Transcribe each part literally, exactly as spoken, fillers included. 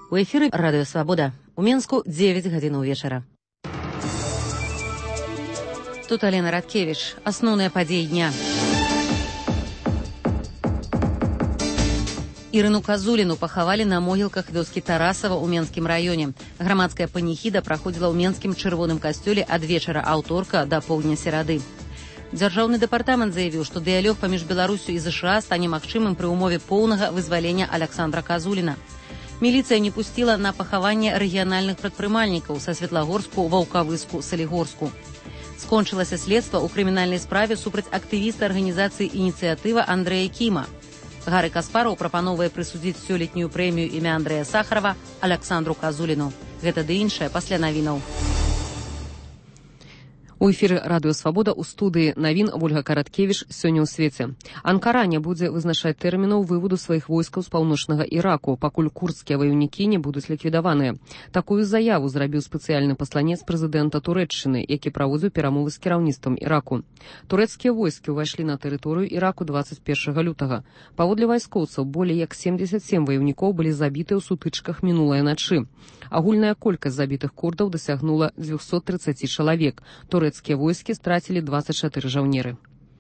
У эфіры Радыё Свабода. У Менску дзевяць гадзінаў вечара. Тут Алена Радкевич. Асноўныя падзеі дня. Ірыну Казуліну пахавалі на могілках вёскі Тарасава ў Менскім раёне. Грамадская паніхіда праходзіла ў Менскім чырвоным касцёле ад вечара аўторка да поўдня серады. Дзяржаўны дэпартамент заявіў, што дыялог паміж Беларусю і ЗША стане магчымым пры ўмове поўнага вызвалення Аляксандра Казуліна. Міліцыя не пусціла на пахаванне рэгіянальных прадпрымальнікаў са Светлагорску, Ваўкавыску, Салігорску. Скончылася следства ў крымінальнай справе супраць актывіста арганізацыі «Ініцыятыва» Андрэя Кіма. Гары Каспараў прапановвае прысудзіць сёлетнюю прэмію імя Андрэя Сахарова Аляксандру Казуліну. Гэта ды іншае пасля навінаў. У эфіры Радыё Свабода ў студыі навін Ольга Караткевіч. Сёння ў свеце. Анкара не будзе вызначаць тэрмінаў выводу сваіх войскаў з паўночнага Іраку, пакуль курдскія ваяўнікі не будуць ліквідаваныя. Такую заяву зрабіў спецыяльны пасланец прэзідэнта Турэччыны, які праводзіў перамовы з кіраўніцтвам Іраку. Турэцкія войскі ўвайшлі на тэрыторыю Іраку дваццаць першага лютага. Паводле вайскоўцаў, болей як семдзесят сем ваяўнікоў былі забітыя ў сутычках мінулай начы. Агульная колькасць забітых курдаў дасягнула дзвюсот трыццаці чалавек. Турэцкія войскі страцілі дваццаць чатыры жаўнеры.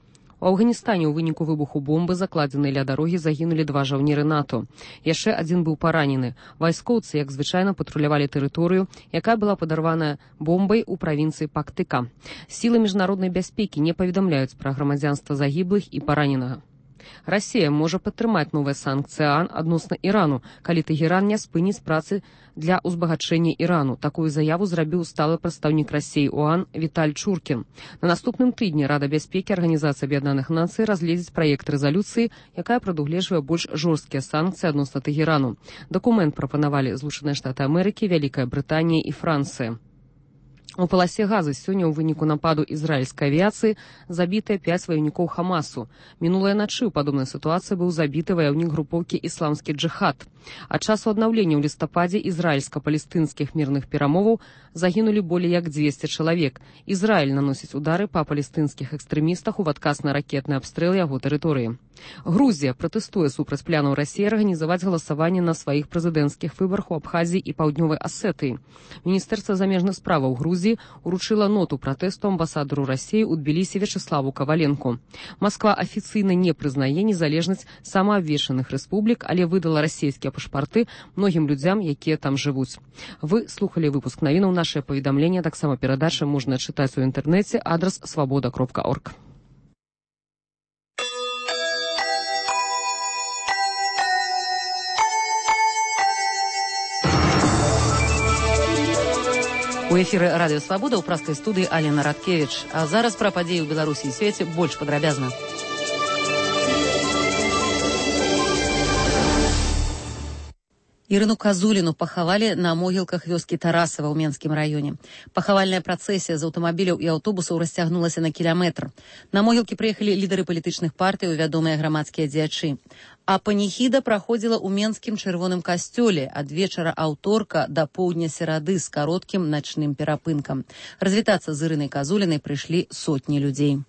У Афганістане ў выніку выбуху бомбы, закладзенай ля дарогі, загінулі два жаўнеры НАТО. Яшчэ адзін быў паранены. Вайскоўцы, як звычайна, патрулявалі тэрыторыю, якая была падарваная бомбай у правінцыі Пактыка. Сілы міжнароднай бяспекі не паведамляюць пра грамадзянства загіблых і параненага. Расія можа падтрымаць новыя санкцыі адносна Ірану, калі Тэгеран не спыніць працы для ўзбагачэння Ірану. Такую заяву зрабіў сталы прадстаўнік Расіі ОАН Віталь Чуркін. На наступным тыдні Рада бяспекі Арганізацыі Аб'яднаных Нацый разгледзіць праект рэзалюцыі, якая прадугледжвае больш жорсткія санкцыі адносна Тэгерану. Дакумент прапанавалі Злучаныя Штаты Амерыкі, Вялікая Брытанія і Францыя. У паласе Газы сёння ў выніку нападу ізраільскай авіяцыі забітыя пяць ваяўнікоў Хамасу. Мінулай начы ў падобнай сітуацыі быў забіты ваяўнік групоўкі «Ісламскі джыхад». Ад часу аднаўлення ў лістападзе ізраільска-палестынскіх мірных перамоваў загінулі болей як дзвесце чалавек. Ізраіль наносіць удары па палестынскіх экстрэмістах у адказ на ракетны абстрэл яго тэрыторыі. Грузія пратэстуе супраць планаў Расіі арганізаваць галасаванне на сваіх прэзідэнцкіх выбарах у Абхазіі і Паўднёвай Асетыі. Міністэрства замежных справаў Грузіі уручыла ноту пратэсту амбасадару Расіі ў Тбілісі Вячеславу Каваленку. Масква афіцыйна не прызнае незалежнасць самаабвешчаных рэспублік, але выдала расійскія пашпарты многім людзям, якія там жывуць. Вы слухалі выпуск навінаў. Нашае паведамленне, таксама перадача можна чытаць у інтэрнэце, адрас свабода кропка орг. У эфіры Радыё Свабода ў прастай студыі Алена Радкевіч. А зараз пра падзеі ў Беларусі і свеце больш падрабязна. Ірыну Казуліну пахавалі на могілках вёскі Тарасава ў Менскім раёне. Пахавальная працэсія з аўтамабіляў і аўтобусаў расцягнулася на кіламетр. На могілкі прыехалі лідары палітычных партый і вядомыя грамадскія дзеячы. А паніхіда праходзіла ў Менскім чырвоным касцёле ад вечара аўторка да поўдня серады з кароткім начным перапынкам. Развітацца з Ірынай Казулінай прыйшлі сотні людзей.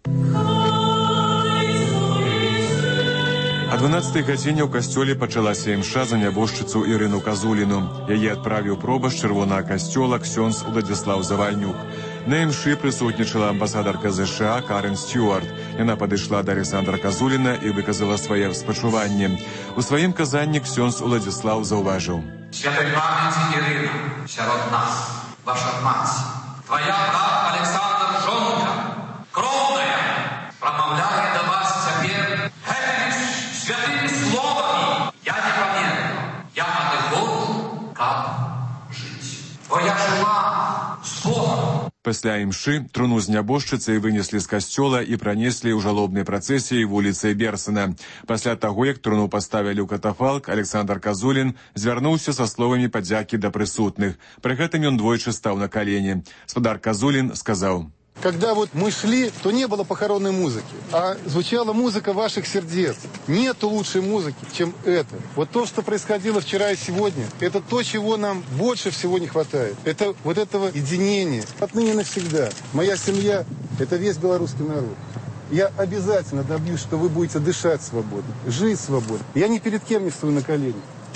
О дванаццатай гадзіне ў касцёле пачалася імша за нябожчыцу Ірыну Казуліну. Яе адправіў пробашч чырвонага касцёла ксёндз Уладзіслаў Завальнюк. На імшы прысутнічала амбасадарка ЗША Карен Стюарт. Яна падышла да Аляксандра Казуліна і выказала свае спачуванні. У сваім казанні ксёндз Уладзіслаў заўважыў: «Святай памяці Ірына, сярод нас, ваша маці, твоя брат Александр жонка, кроўная, прамаўляе да вас цяпер святыми словами. Я не памятаю, я адыходжу, каб жыць. Твоя жыла з Богом». Пасля імшы труну з нябожчыцай вынеслі з касцёла і пранеслі ў жалобнай працэсіі вуліцай Берсена. Пасля таго, як труну паставілі ў катафалк, Аляксандр Казулін звярнуўся са словамі падзякі да прысутных. Пры гэтым ён двойчы стаў на калені. Спадар Казулін сказаў: Когда вот мы шли, то не было похоронной музыки, а звучала музыка ваших сердец. Нету лучшей музыки, чем это. Вот то, что происходило вчера и сегодня, это то, чего нам больше всего не хватает. Это вот этого единения. Отныне навсегда. Моя семья – это весь белорусский народ. Я обязательно добьюсь, что вы будете дышать свободно, жить свободно. Я ни перед кем не стою на коленях.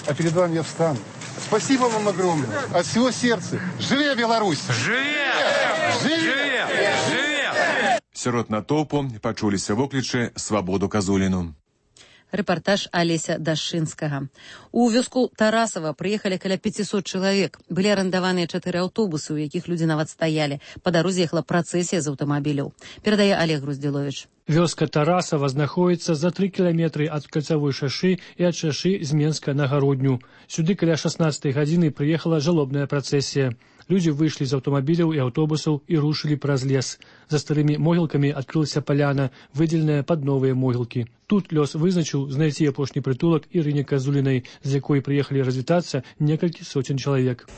а перед вами я встану. Спасибо вам огромное. От всего сердца. Живе Беларусь! Живе! Живе! Живе! Сярод натоўпу пачуліся воклічы «Свабоду Казуліну». Рэпартаж Алеся Дашынскага. У вёску Тарасава прыехалі каля пяцісот чалавек. Былі арандаваныя чатыры аўтобусы, у якіх людзі нават стаялі. Па дарозе ехала працэсія з аўтамабіляў. Перадае Олег Груздзіловіч. Вёска Тарасава знаходзіцца за тры кіламетры ад кальцавой шашы і ад шашы з Менска на Гародню. Сюды каля шаснаццатай гадзіны прыехала жалобная працэсія. Людзі выйшлі з аўтамабіляў і аўтобусаў і рушылі праз лес. За старымі могілкамі адкрылася паляна, выдзеленая пад новыя могілкі. Тут лёс вызначыў знайсці апошні прытулак Ірыне Казулінай, з якой прыехалі развітацца некалькі соцень чалавек.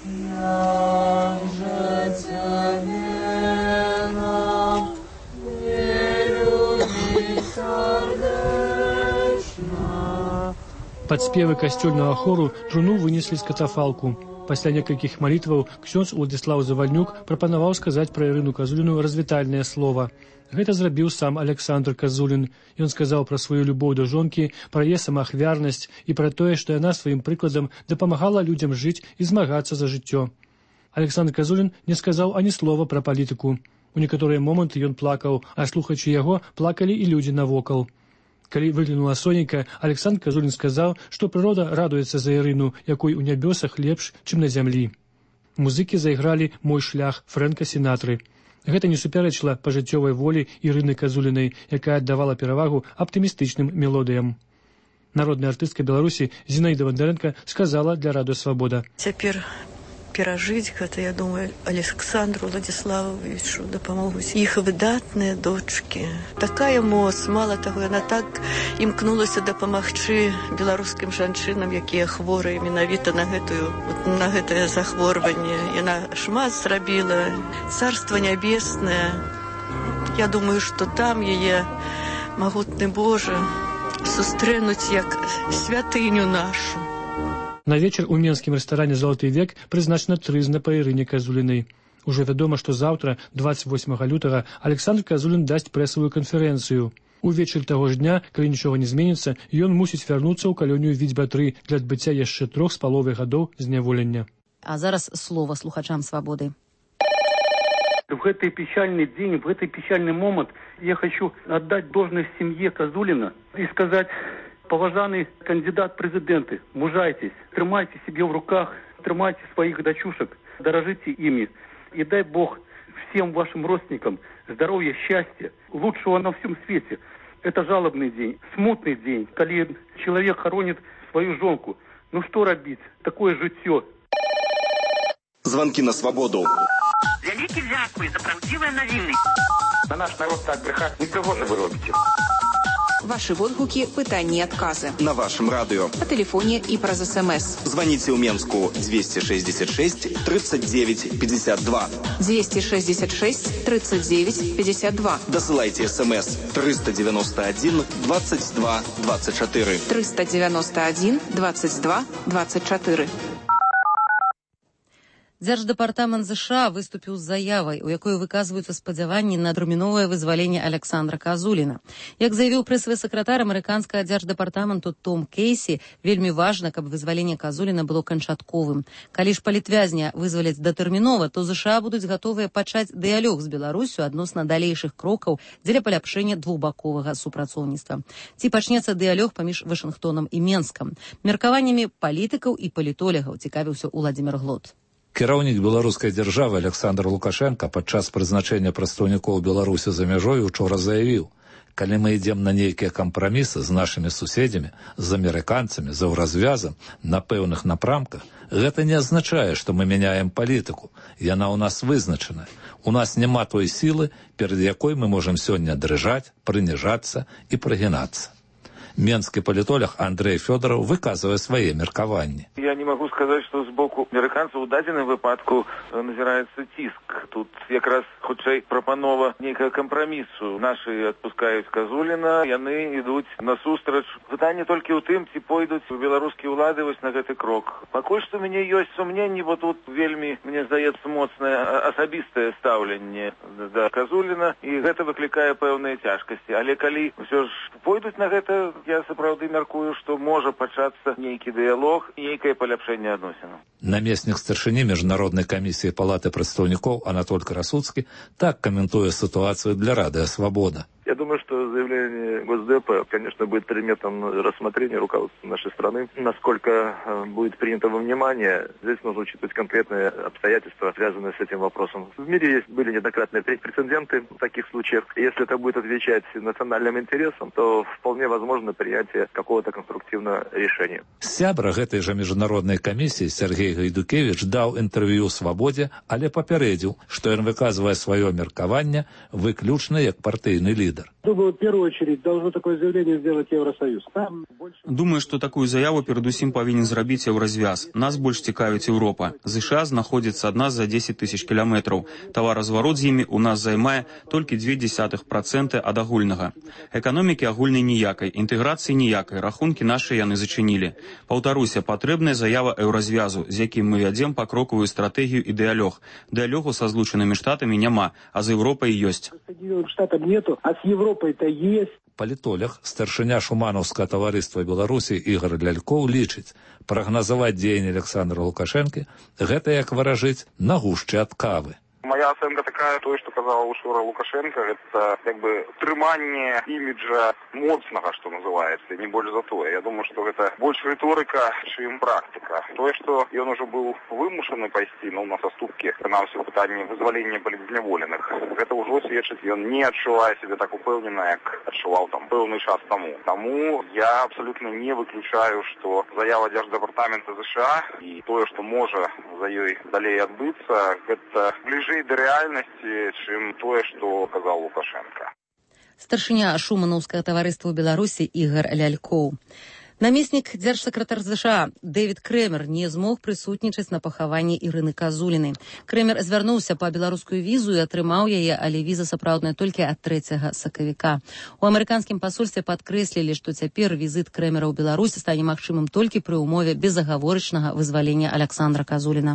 Пад спевы касцёльнага хору труну вынеслі з катафалку. Пасля некалькіх малітваў ксёндз Уладзіслаў Завальнюк прапанаваў сказаць пра Ірыну Казуліну развітальнае слова. Гэта зрабіў сам Александр Казулін. Ён сказаў пра сваю любоў да жонкі, пра яе самаахвярнасць і пра тое, што яна сваім прыкладам дапамагала людзям жыць і змагацца за жыццё. Александр Казулін не сказаў ані слова пра палітыку. У некаторыя моманты ён плакаў, а слухаючы яго, плакалі і людзі навокал. Калі выглянула сонейка, Александр Казулін сказаў, што прырода радуецца за Ірыну, якой у нябёсах лепш, чым на зямлі. Музыкі зайгралі «Мой шлях» Фрэнка Сінатры. Гэта не супярэчыла пажыццёвай волі Ірыны Казулінай, якая аддавала перавагу аптымістычным мелодыям. Народная артыстка Беларусі Зінаіда Вандарэнка сказала для радыё «Свабода». Цяпер перажыць гэта, я думаю, Александру Владзіславовичу дапамогуць іх выдатныя дочкі. Такая моц, мала таго, яна так імкнулася дапамагчы беларускім жанчынам, якія хворыя менавіта на гэтую, на гэтае захворванне. Яна шмат зрабіла. Царства нябеснае. Я думаю, што там яе магутны Божа сустрэнуць як святыню нашу. На вечар у менскім рэстаране «Золоты век» прызначана трызна па Ірыне Казулінай. Ужо вядома, што заўтра, дваццаць восьмага лютага, Александр Казулін дасць прэсавую канферэнцыю. Увечары таго ж дня, калі нічога не зменіцца, ён мусіць вярнуцца ў калонію Віцьба-тры для адбыцця яшчэ трох з паловай гадоў зняволення. А зараз слова слухачам «Свабоды». В этот печальный день, в этот печальный момент я хочу отдать должность семье Казулина и сказать: поважаний кандидат президенти, мужайтесь, тримайте себе в руках, тримайте своих дочушек, дорожите ими. И дай Бог всем вашим родственникам здоровья, счастья, лучшего на всем свете. Это жалобный день, смутный день, когда человек хоронит свою жонку. Ну что робить? Такое життё. Звонки на свободу. Вялікі дзякуй за правдзівыя навіны. На наш народ так брехать не пригоже вы робите. Ваши водгуки, пытанні і адказы. На вашем радио. По телефоне и праз СМС. Звоните у Менску двести шестьдесят шесть тридцать девять пятьдесят два. двести шестьдесят шесть тридцать девять пятьдесят два. Досылайте СМС триста девяносто один двадцать два двадцать четыре. триста девяносто один двадцать два двадцать четыре. Дзярждэпартамент ЗША выступіў з заявай, у якой выказваюцца спадзяванні на тэрміновае вызваленне Александра Казуліна. Як заявіў прэсавы сакратар амерыканскага дзярждэпартаменту Том Кейсі, вельмі важна, каб вызваленне Казуліна было канчатковым. Калі ж палітвязня вызваляць датэрмінова, то ЗША будуць гатовыя пачаць дыялог з Беларусю адносна далейшых крокаў дзеля паляпшэння двухбаковага супрацоўніцтва. Ці пачнецца дыялог паміж Вашынгтонам і Менскам? Меркаваннямі палітыкаў і палітолягаў цікавіўся Уладзімір Глот. Кіраўнік беларускай дзяржавы Александр Лукашенко падчас прызначэння прадстаўнікоў Беларусі за мяжой учора заявіў: калі мы ідзем на нейкія кампрамісы з нашымі суседзямі, з амерыканцамі, за ўразвязам на пэўных напрамках, гэта не азначае, што мы мяняем палітыку. Яна ў нас вызначана. У нас няма той сілы, перад якой мы можам сёння дрыжаць, прыніжацца і прыгінацца. Менскі палітолог Андрей Фёдоров выказывае свае меркаванні. Я не могу сказать, что с боку американцев у дадзеным выпадку назираецца ціск. Тут якраз хутчэй прапанова нейкага кампрамісу. Нашы адпускаюць Казуліна, яны ідуць насустрач. Пытанне толькі ў тым, ці пойдуць беларускія ўлады вось на гэты крок. Пакуль што у мяне ёсць сумненні, бо тут вельмі, мне здаецца, моцнае асабістае стаўленне да Казуліна, і гэта выклікае пэўныя цяжкасці. Але калі ўсё ж пойдуць на гэта, Я сапраўды мяркую, што можа пачацца нейкі дыялог і нейкае паляпшэнне адносінаў. Намеснік старшыні міжнароднай камісіі палаты прадстаўнікоў Анатоль Красуцкі так каментуе ситуацию для Радио Свобода. Я думаю, что заявление Госдепа, конечно, будет предметом рассмотрения руководства нашей страны. Насколько будет принято во внимание, здесь нужно учитывать конкретные обстоятельства, связанные с этим вопросом. В мире есть, были неоднократные прецеденты в таких случаях. Если это будет отвечать национальным интересам, то вполне возможно принятие какого-то конструктивного решения. Сябра гэтай жа міжнароднай камісіі Сергей Гайдукевич даў інтэрв'ю «Свабодзе», але папярэдзіў, што ён выказвае сваё меркаванне выключна як партыйны лідар. Думаю, в первую очередь должно такое заявление сделать Евросоюз. Там больше... Думаю, что такую заяву передусім повинен зрабіць Еўразвяз. Нас больш цікавіць Еўропа. США знаходзіцца ад нас за десять тысяч кіламетраў. Таваразварот з імі у нас займае толькі два десятых процента ад агульнага. Эканомікі агульнай ніякай, інтэграцыі ніякай, рахункі нашы яны зачынілі. Паўтаруся, патрэбная заява Еўразвязу, з якім мы вядзем пакрокавую стратэгію і дыялог. Дыялогу са Злучанымі Штатамі няма, а з Еўропай ёсць. Штатам нету, а с Европой-то есть. Палітолог, старшыня Шуманаўскага таварыства Беларусі Ігор Лялькоў лічыць, прагназаваць дзеянні Александра Лукашэнкі гэта, як выражыць, на гушчы ад кавы. Моя оценка такая, то, что сказал учора Лукашенко, это как бы трымание имиджа моцнага, что называется, не больше за то. Я думаю, что это больше риторика, чем практика. То, что он уже был вымушены пойти, ну, на соступки, на все пытание вызволения политзневоленных, это уже сведчит, и он не отчувая себя так упевненно, как отчувал там певный час тому. Тому я абсолютно не выключаю, что заява Держдепартамента США и то, что может за ёй далей отбыться, это ближе до реальности, чем то, что сказал Лукашенко. Старшыня Шуманаўскага таварыства ў Беларусі Ігор Лялькоў. Намеснік дзяржсакратар ЗША Дэвід Крэмер не змог прысутнічаць на пахаванні Ірыны Казулінай. Крэмер звярнуўся па беларускую візу і атрымаў яе, але віза сапраўдная толькі ад трэцяга сакавіка. У амерыканскім пасольстве падкрэслілі, што цяпер візіт Крэмера ў Беларусі стане магчымым толькі пры ўмове безагаворачнага вызвалення Александра Казуліна.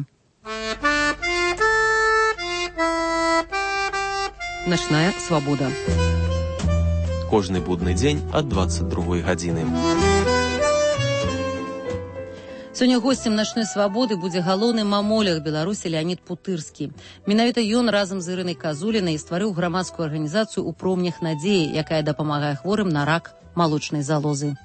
Начная свабода. Кожны будны дзень ад двадцать другой гадзіны. Сёння госцем начной свабоды будзе галоўны мамолях Беларусі Леонид Путырскі. Менавіта ён разам з Ірынай Казулінай стварыў грамадскую арганізацыю «У промнях надзеі», якая дапамагае хворым на рак малочнай залозы.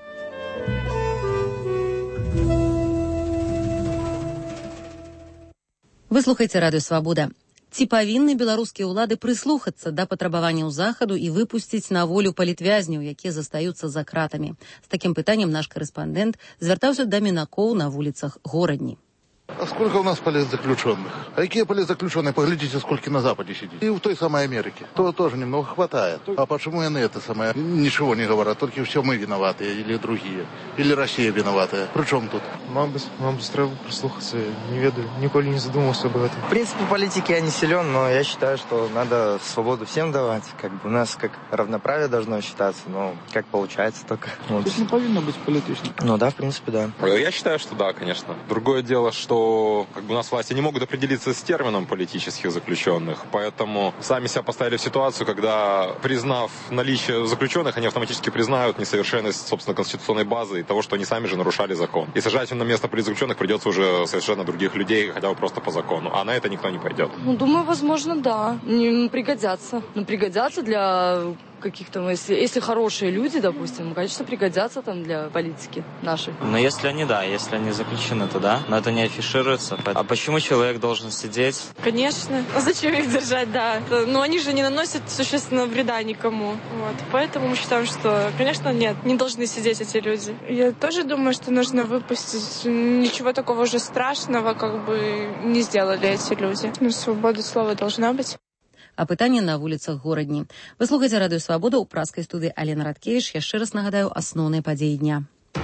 Вы слухаеце Радыё Свабода. Ці павінны беларускія ўлады прыслухацца да патрабаванняў захаду і выпусціць на волю палітвязняў, якія застаюцца за кратамі? З такім пытаннем наш корэспандэнт звяртаўся да мінакоў на вуліцах горадні. А сколько у нас политзаключенных? А какие политзаключенные? Поглядите, сколько на Западе сидит. И в той самой Америке. То тоже немного хватает. А почему они это самое ничего не говорят? Только все мы виноваты или другие. Или Россия виноватая. При чем тут? Мам бы, мам бы треба прислухаться. Не ведаю. Николи не задумывался об этом. В принципе, политики я не силен, но я считаю, что надо свободу всем давать. Как бы у нас как равноправие должно считаться. Но как получается только. Вот. То есть не повинно быть политичным? Ну да, в принципе, да. Я считаю, что да, конечно. Другое дело, что как бы у нас власти не могут определиться с термином политических заключенных, поэтому сами себя поставили в ситуацию, когда, признав наличие заключенных, они автоматически признают несовершенность, собственно, конституционной базы и того, что они сами же нарушали закон. И сажать на место политзаключенных придется уже совершенно других людей, хотя бы просто по закону. А на это никто не пойдет. Ну, думаю, возможно, да. Не пригодятся. Ну, пригодятся для каких-то, если, если хорошие люди, допустим, ну, конечно, пригодятся там для политики нашей. Но если они, да, если они заключены, то да, но это не афишируется. А почему человек должен сидеть? Конечно. А зачем их держать, да? Но они же не наносят существенного вреда никому. Вот. Поэтому мы считаем, что, конечно, нет, не должны сидеть эти люди. Я тоже думаю, что нужно выпустить. Ничего такого уже страшного, как бы, не сделали эти люди. Но свобода слова должна быть. А пытанне на вуліцах горадні. Вы слухаеце Радыё Свабода, ў праскай студыі Алена Радкевіч. Яшчэ раз нагадаю асноўныя падзеі дня.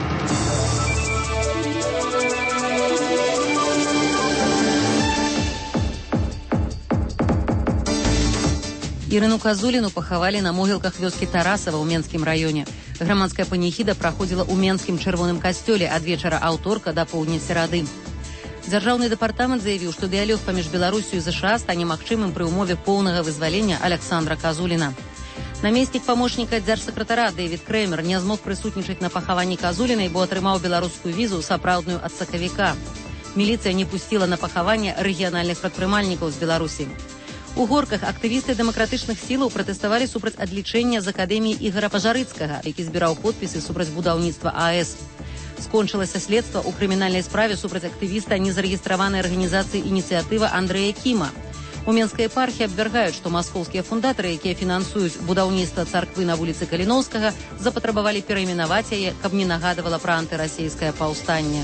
Ірыну Казуліну пахавалі на могілках вёскі Тарасава ў Менскім раёне. Грамадская паніхіда праходзіла ў Менскім чырвоным касцёле ад вечара аўторка да поўдня серады. Дзяржаўны дэпартамент заявіў, што дыялог паміж Беларусю і ЗША стане магчымым пры ўмове поўнага вызвалення Александра Казуліна. Намеснік памочніка дзяржсакратара Дэвід Крэмер не змог прысутнічаць на пахаванні Казулінай, бо атрымаў беларускую візу сапраўдную ад сакавіка. Міліцыя не пусціла на пахаванне рэгіянальных прадпрымальнікаў з Беларусі. У Горках актывісты дэмакратычных сілаў пратэставалі супраць адлічэння з акадэміі Ігара Пажарыцкага, які збіраў подпісы супраць будаўніцтва АЭС. Скончылася следства ў крымінальнай справе супраць актывіста незарэгістраванай арганізацыі «Ініцыятыва» Андрэя Кіма. У Менскай епархіі абвяргаюць, што маскоўскія фундатары, якія фінансуюць будаўніцтва царквы на вуліцы Каліноўскага, запатрабавалі перайменаваць яе, каб не нагадывала пра антырасійскае паўстанне.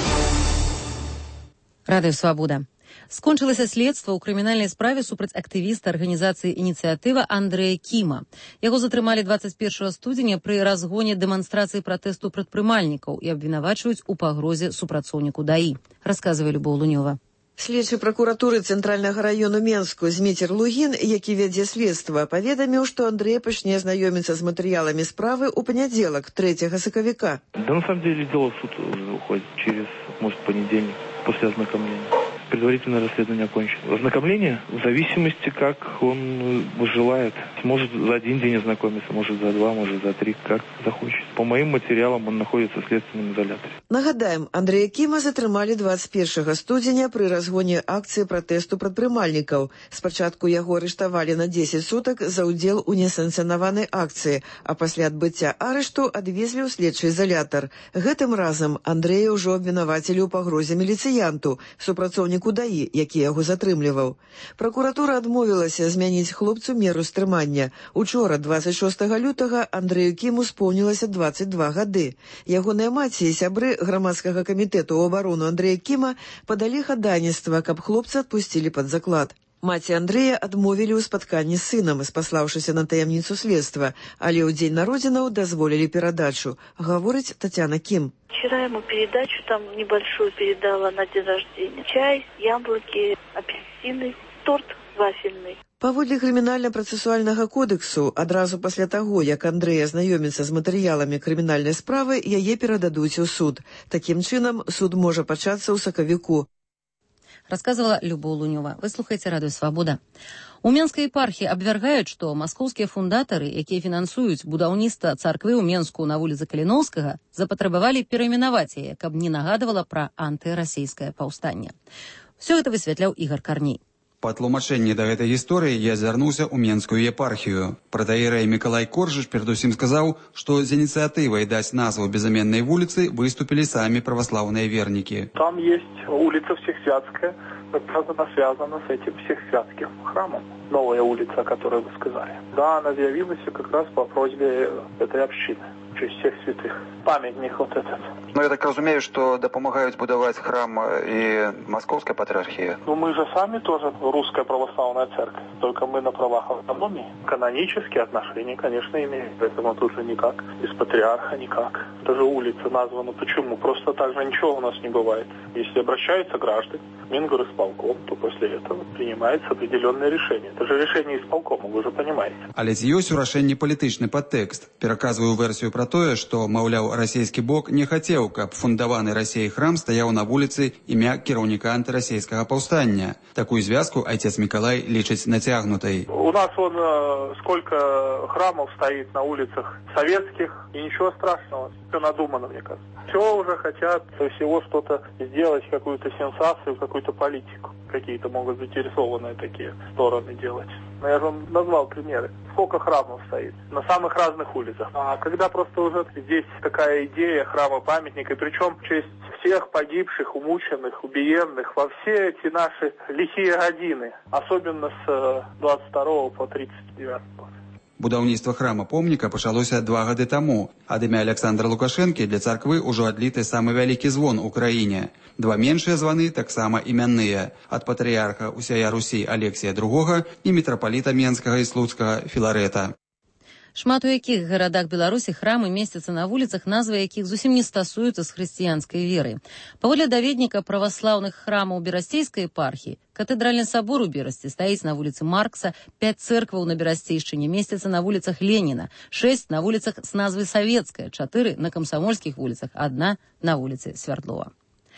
Радыё Свабода. Скончылася следства ў крымінальнай справе супраць актывіста арганізацыі «Ініцыятыва» Андрэя Кіма. Яго затрымалі дваццаць першага студзеня пры разгоне дэманстрацыі пратэсту прадпрымальнікаў і абвінавачваюць у пагрозе супрацоўніку ДАІ. Расказвае Любоў Лунёва. Следчы пракуратуры Цэнтральнага раёну Менску Зміцер Лугін, які вядзе следства, паведаміў, што Андрей пачне знаёміцца з матэрыяламі справы ў панядзелак, трэцяга сакавіка. Да, на самом деле, дело в суд уходит через, может, понедельник, после ознакомления. Предварительное расследование окончено. Ознакомление в зависимости, как он желает. Может за один день ознакомиться, может за два, может за три, как захочет. По моим материалам он находится в следственном изоляторе. Нагадаем, Андрэя Кіма затрымалі дваццаць першага студзеня пры разгоне акцыі пратэсту прадпрымальнікаў. Спачатку яго арыштавалі на дзесяць сутак за ўдзел у несанкцыянаванай акцыі, а пасля адбыцця арышту адвезлі ў следчы изолятар. Гэтым разам Андрэя ўжо абвінавацілі ў пагрозе міліцыянту, супрацоўніку ДАІ, які яго затрымліваў. Пракуратура адмовілася змяніць хлопцу меру стрымання. Учора, дваццаць шостага лютага, Андрэю Кіму споўнілася дваццаць два гады. Ягоныя маці і сябры грамадскага камітэту ў абарону Андрэя Кіма падалі хадайніцтва, каб хлопца адпусцілі пад заклад. Маці Андрэя адмовілі ў спатканні з сынам, спаслаўшыся на таямніцу следства, але ў дзень народзінаў дазволілі перадачу, гаворыць Татьяна Кім. Вчера ему передачу там небольшую передала на день рождения. Чай, яблоки, апельсины, торт вафельный. Паводле крымінальна-працэсуальнага кодексу, адразу пасля таго, як Андрэй азнаёміцца з матэрыяламі крымінальнай справы, яе перададуць у суд. Такім чынам, суд можа пачацца ў сакавіку. Рассказывала Любоў Лунёва. Вы слухаеце Радыё Свабода. У Менскай епархіі абвяргаюць, што маскоўскія фундатары, якія фінансуюць будаўніцтва царквы ў Менску на вуліцы Каліноўскага, запатрабавалі перайменаваць яе, каб не нагадывала пра антырасійскае паўстанне. Усё гэта высвятляў Ігар Карней. Па тлумачэнні да гэтай гісторыі я звярнуўся ў Менскую епархію. Прадаірэй Мікалай Коржыч перадусім сказаў, што з ініцыятывай даць назву безыменнай вуліцы выступілі самі праваслаўныя вернікі. Там есть улица Всехсвятская, она связана с этим Всехсвятским храмом. Новая улица, о которой вы сказали. Да, она явилась как раз по просьбе этой общины. Всех святых. Памятник вот этот. Ну, я так разумею, что допомагают будовать храм и Московской патриархии. Ну, мы же сами тоже русская православная церковь. Только мы на правах автономии. Канонические отношения, конечно, имеем. Поэтому тут же никак. Без патриарха никак. Даже улица названа. Почему? Просто так же ничего у нас не бывает. Если обращаются граждане, Мингорисполком, то после этого принимается определенное решение. Это же решение исполкома, вы же понимаете. Але ці ёсць у рашэнні палітычны падтэкст. Пераказваю версію пра тое, што, маўляў, расійскі бок не хацеў, каб фундаваны Расіяй храм стаяў на вуліцы імя кіраўніка антырасійскага паўстання. Такую звязку отец Миколай лічыць нацягнутай. У нас вон э, сколько храмов стоит на улицах советских, и ничего страшного. Все надумано, мне кажется. Все уже хотят всего что-то сделать, какую-то сенсацию, какую-то политику. Какие-то могут заинтересованные такие стороны делать. Но я же вам назвал примеры. Сколько храмов стоит на самых разных улицах. А когда просто уже здесь такая идея храма-памятника, и причем в честь всех погибших, умученных, убиенных во все эти наши лихие годины, особенно с двадцать второго по тридцать девятый. Будаўніцтва храма-помніка пачалося два гады таму. Ад імя Александра Лукашэнкі для царквы ўжо адліты самы вялікі звон у краіне. Два меншыя званы таксама імянныя. Ад патрыярха ўсяя Русі Алексія другога і мітрапаліта Менскага і Слуцкага Філарэта. Шмат у якіх гарадах Беларусі храмы месцяцца на вуліцах, назвы якіх зусім не стасуюцца з хрысціянскай веры. Паводле даведніка праваслаўных храмаў Берасцейскай епархіі, катэдральны сабор у Берасці стаіць на вуліцы Маркса, пяць цэркваў на Берасцейшчыне месцяцца на вуліцах Леніна, шэсць на вуліцах з назвы Савецкая, чатыры на камсамольскіх вуліцах, адна на вуліцы Свярдлова.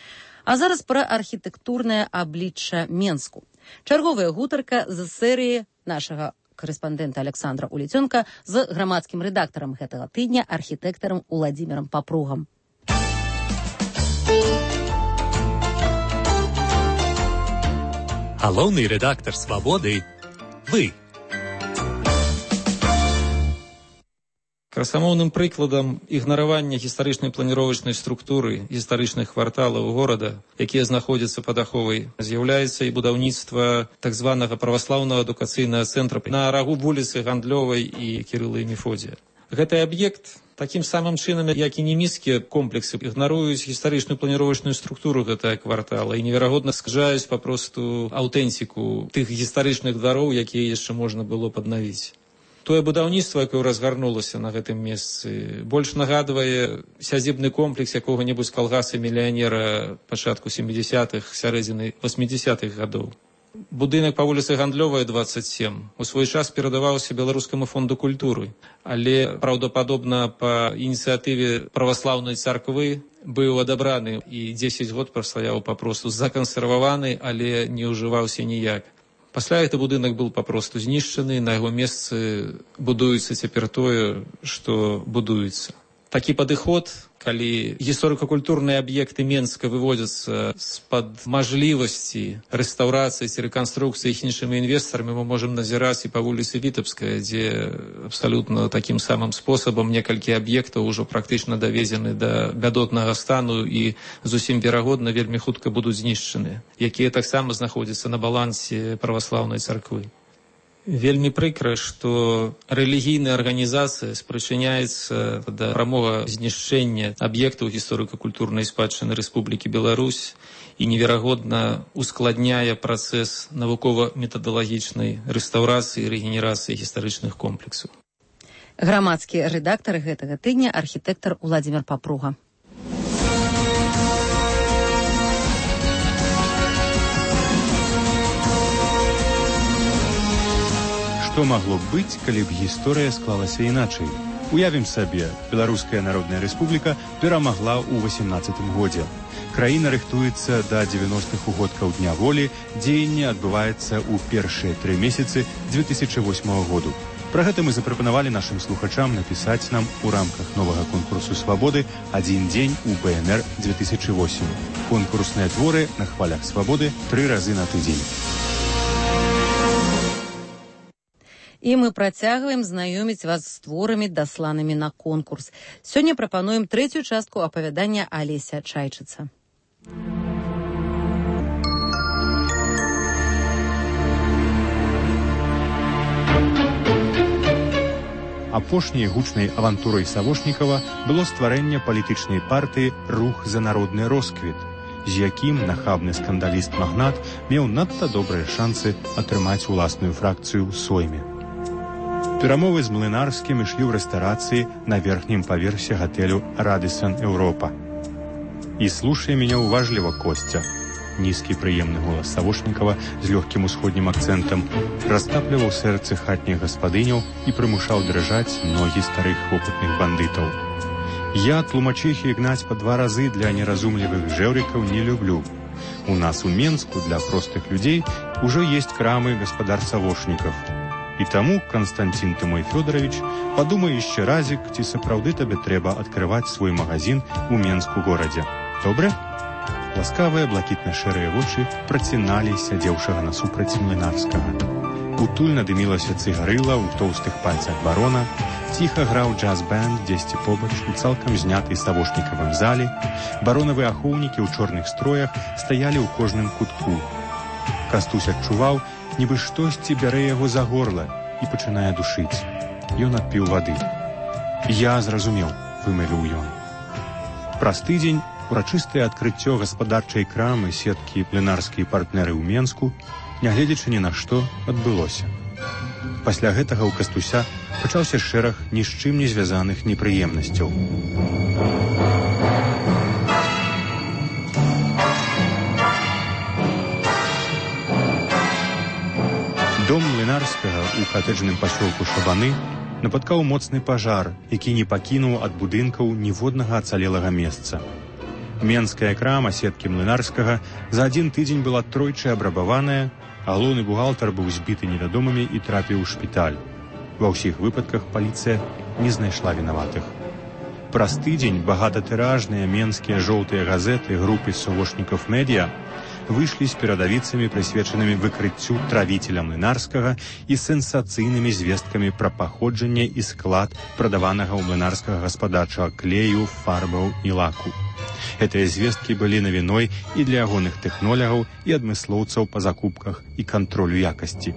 А зараз пра архітэктурнае аблічча Менску. Чарговая гутарка з серыі нашага карэспандэнта Александра Уліцёнка з грамадскім рэдактарам гэтага тыдня, архітэктарам Уладзімірам Папругам. Галоўны рэдактар «Свабоды» – вы. Красамоўным прыкладам ігнаравання гістарычнай планіровачнай структуры гістарычных кварталаў горада, якія знаходзяцца пад аховай, з'яўляецца і будаўніцтва так званага праваслаўнага адукацыйнага цэнтра на рагу вуліцы Гандлёвай і Кірыла і Мефодія. Гэты аб'ект такім самым чынам, як і неміцкія комплексы, ігнаруюць гістарычную планіровачную структуру гэтага квартала і неверагодна скажаюць папросту аўтэнтыку тых гістарычных двароў, якія яшчэ можна было паднавіць. Тое будаўніцтва, якое разгарнулася на гэтым месцы, больш нагадвае сядзібны комплекс якога-небудзь калгаса-мільянера пачатку сямідзясятых, сярэдзіны восьмідзясятых гадоў. Будынак па вуліцы Гандлёвая, дваццаць сем, у свой час перадаваўся Беларускаму фонду культуры, але, праўдападобна, па ініцыятыве праваслаўнай царквы быў адабраны і дзесяць год прастаяў папросту закансерваваны, але не ўжываўся ніяк. Пасля гэты будынак быў папросту знішчаны, на яго месцы будуецца цяпер тое, што будуецца. Такі падыход, калі гісторыка-культурныя аб'екты Менска выводзяцца з-пад мажлівасці рэстаўрацыі ці рэканструкцыі іх іншымі інвестарамі, мы можам назіраць і па вуліцы Вітебская, дзе абсалютна такім самым спосабам некалькі аб'ектаў ужо практычна давезены да бядотнага стану і зусім верагодна вельмі хутка будуць знішчаны, якія таксама знаходзяцца на балансе праваслаўнай царквы. Вельмі прыкра, што рэлігійная арганізацыя спрычыняецца да прамога знішчэння аб'ектаў гісторыка-культурнай спадчыны Рэспублікі Беларусь і неверагодна ускладняе працэс навукова-метадалагічнай рэстаўрацыі і рэгенерацыі гістарычных комплексаў. Грамадскі рэдактар гэтага тыдня архітэктар Уладзімір Папруга. Што магло б быць, калі б гісторыя склалася іначай? Уявім сабе, Беларуская Народная Рэспубліка перамагла ў васемнаццатым годзе. Краіна рыхтуецца да дзевяностых угодкаў Дня волі, дзеянне адбываецца ў першыя тры месяцы дзве тысячы восьмага году. Пра гэта мы запрапанавалі нашым слухачам напісаць нам у рамках новага конкурсу «Свабоды» «Адзін дзень у бэ эн эр две тысячи восемь». Конкурсныя творы на хвалях «Свабоды» тры разы на тыдзень. І мы працягваем знаёміць вас з творамі, дасланымі на конкурс. Сёння прапануем трэцюю частку апавядання Алеся Чайчыца. Апошняй гучнай авантурай Савошнікава было стварэнне палітычнай партыі «Рух за народны росквіт», з якім нахабны скандаліст-магнат меў надта добрыя шансы атрымаць уласную фракцыю ў Сойме. Перамовы з Млынарскім ішлі ў рэстарацыі на верхнім паверсе гатэлю «Радисон Европа». «І слушай меня уважліва, Костя». Нізкі прыемны голас Савошнікава з лёгкім усходнім акцэнтам растапліваў сэрцы хатніх гаспадыняў і прымушаў дрыжаць ногі старых хопытных бандытаў. «Я тлумачыхі гнаць па два разы для неразумлівых жэўрыкаў не люблю. У нас у Менску для простых людзей ужо есть крамы гаспадар Савошнікаў. І таму, Константин ты мой Фёдорович, падумай яшчэ разік, ці сапраўды табе трэба адкрываць свой магазин у Менску горадзе. Добре?» Ласкавыя блакітна-шэрыя вочы праціналі сядзеўшага насупраць Млынарскага. Утульна дымілася цыгарыла ў тоўстых пальцах барона, ціха граў джаз-бэнд дзесьці побач у цалкам знятай Савошнікавым зале, баронавы ахоўнікі ў чорных строях стаялі ў кожным кутку. Кастусь адчуваў, нібы штосьці бярэ яго за горла і пачынае душыць. Ён адпіў вады. «Я зразумеў», — вымавіў ён. Праз тыдзень урачыстае адкрыццё гаспадарчай крамы сеткі «Млынарскія партнеры» ў Менску, нягледзячы ні на што, адбылося. Пасля гэтага ў Кастуся пачаўся шэраг ні з чым не звязаных непрыемнасцяў. Дом Млынарскага ў катэджным пасёлку Шабаны напаткаў моцны пажар, які не пакінуў ад будынкаў ніводнага ацалелага месца. Менская крама сеткі Млынарскага за адзін тыдзень была тройчы абрабаваная, Галоўны бухгалтар быў збіты невядомымі і трапіў у шпіталь. Ва ўсіх выпадках паліцыя не знайшла вінаватых. Праз тыдзень багататыражныя менскія жоўтыя газеты групы савошнікаў медіа выйшлі з перадавіцамі, прысвечанымі выкрыццю травіцеля млынарскага і сенсацыйнымі звесткамі пра паходжанне і склад прадаванага ў млынарскага гаспадарчага клею, фарбаў і лаку. Гэтыя звесткі былі навіной і для ягоных тэхнолягаў і адмыслоўцаў па закупках і кантролю якасці.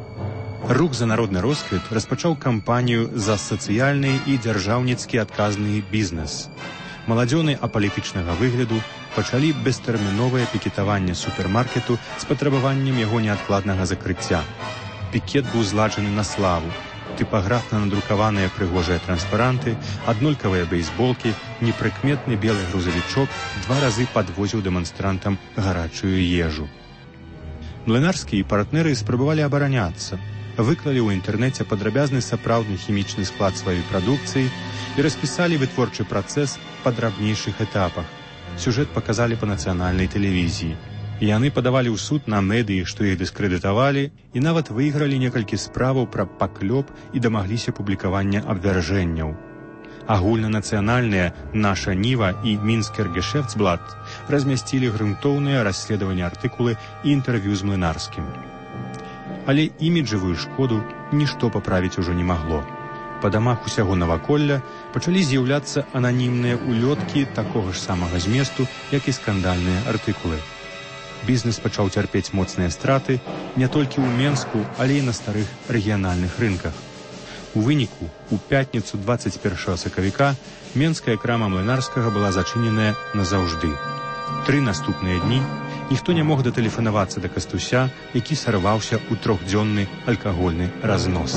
Рух за народны росквіт распачаў кампанію за сацыяльны і дзяржаўніцкі адказны бізнес. Маладзёны апалітычнага выгляду пачалі бестэрміновае пікетаванне супермаркету з патрабаваннем яго неадкладнага закрыцця. Пікет быў зладжаны на славу. Тыпаграфна надрукаваныя прыгожыя транспаранты, аднолькавыя бейсболкі, непрыкметны белы грузавічок два разы падвозіў дэманстрантам гарачую ежу. Млынарскі і партнеры спрабавалі абараняцца, выклалі ў інтэрнэце падрабязны сапраўдны хімічны склад сваёй прадукцыі і распісалі вытворчы працэс па драбнейшых этапах. Сюжэт паказалі па нацыянальнай тэлевізіі. Яны падавалі ў суд на медыі, што іх дыскрэдытавалі, і нават выйгралі некалькі справаў пра паклёп і дамагліся публікавання абвяржэнняў. Агульнанацыянальныя «Наша Ніва» і «Мінскер Гешефтсблат» размясцілі грунтоўныя расследавання артыкулы і інтэрв'ю з Млынарскім. Але іміджавую шкоду нішто паправіць ужо не магло. Па дамах усяго наваколля пачалі з'яўляцца ананімныя улёткі такога ж самага зместу, як і скандальныя артыкулы. Бізнес пачаў цярпець моцныя страты не толькі ў Менску, але і на старых рэгіянальных рынках. У выніку, у пятніцу дваццаць першага сакавіка менская крама Млынарскага была зачыненая назаўжды. Тры наступныя дні ніхто не мог датэлефанавацца да Кастуся, які сарваўся ў трохдзённы алкагольны разнос.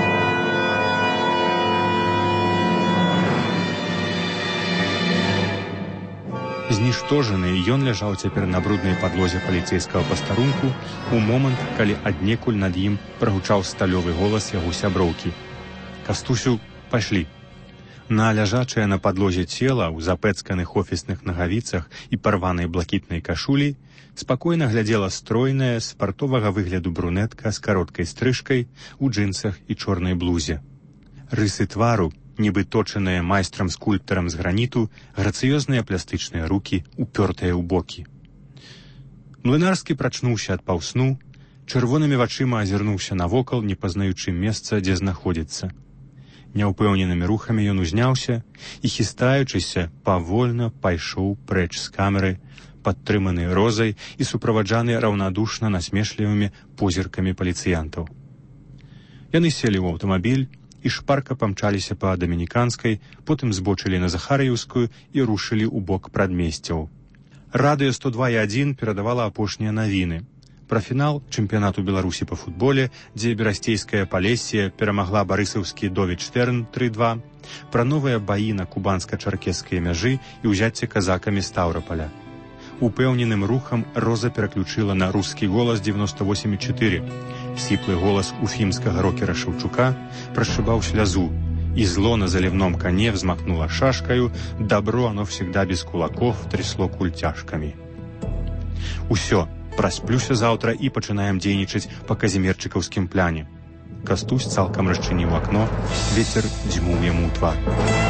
Зніштожаны, ён ляжаў цяпер на бруднай падлозе паліцейскага пастарунку у момант, калі аднекуль над ім прагучаў сталёвы голас яго сяброўкі. «Кастусю, пайшлі». На ляжачае на падлозе цела ў запэцканых офісных нагавіцах і парванай блакітнай кашулі спакойна глядзела стройная, спартовага выгляду брунетка з кароткай стрыжкай у джынсах і чорнай блузе. Рысы твару, нібы точаныя майстрам-скульптарам з граніту, грацыёзныя пластычныя рукі, упёртыя ў бокі. Млынарскі прачнуўся ад паўсну, чырвонымі вачыма азірнуўся навокал, не пазнаючы месца, дзе знаходзіцца. Няўпэўненымі рухамі ён узняўся і, хістаючыся, павольна пайшоў прэч з камеры, падтрыманы розай і суправаджаны раўнадушна насмешлівымі позіркамі паліцыянтаў. Яны селі ў аўтамабіль і шпарка памчаліся па Дамініканскай, потым збочылі на Захарыўскую і рушылі ў бок прадмесцяў. Радыё сто два і адзін перадавала апошнія навіны. Пра фінал чэмпіянату Беларусі па футболе, дзе берасцейская Палесія перамагла барысаўскі Довід-Штерн тры два, пра новыя баі на кубанска-чаркескай мяжы і ўзяцце казакамі Стаўрапаля. Упэўненым рухам Роза пераключыла на рускі голас девяносто восемь и четыре. Сіплы голас уфімскага рокера Шаўчука прашибаў слязу, и зло на заливном коне взмахнуло шашкою, добро оно всегда без кулаков трясло культяшками. Усё, прасплюся заўтра і пачынаем дзейнічаць па казімерчыкаўскім пляне. Кастусь цалкам расчыніў акно, вецер дзьмуў яму ў твар.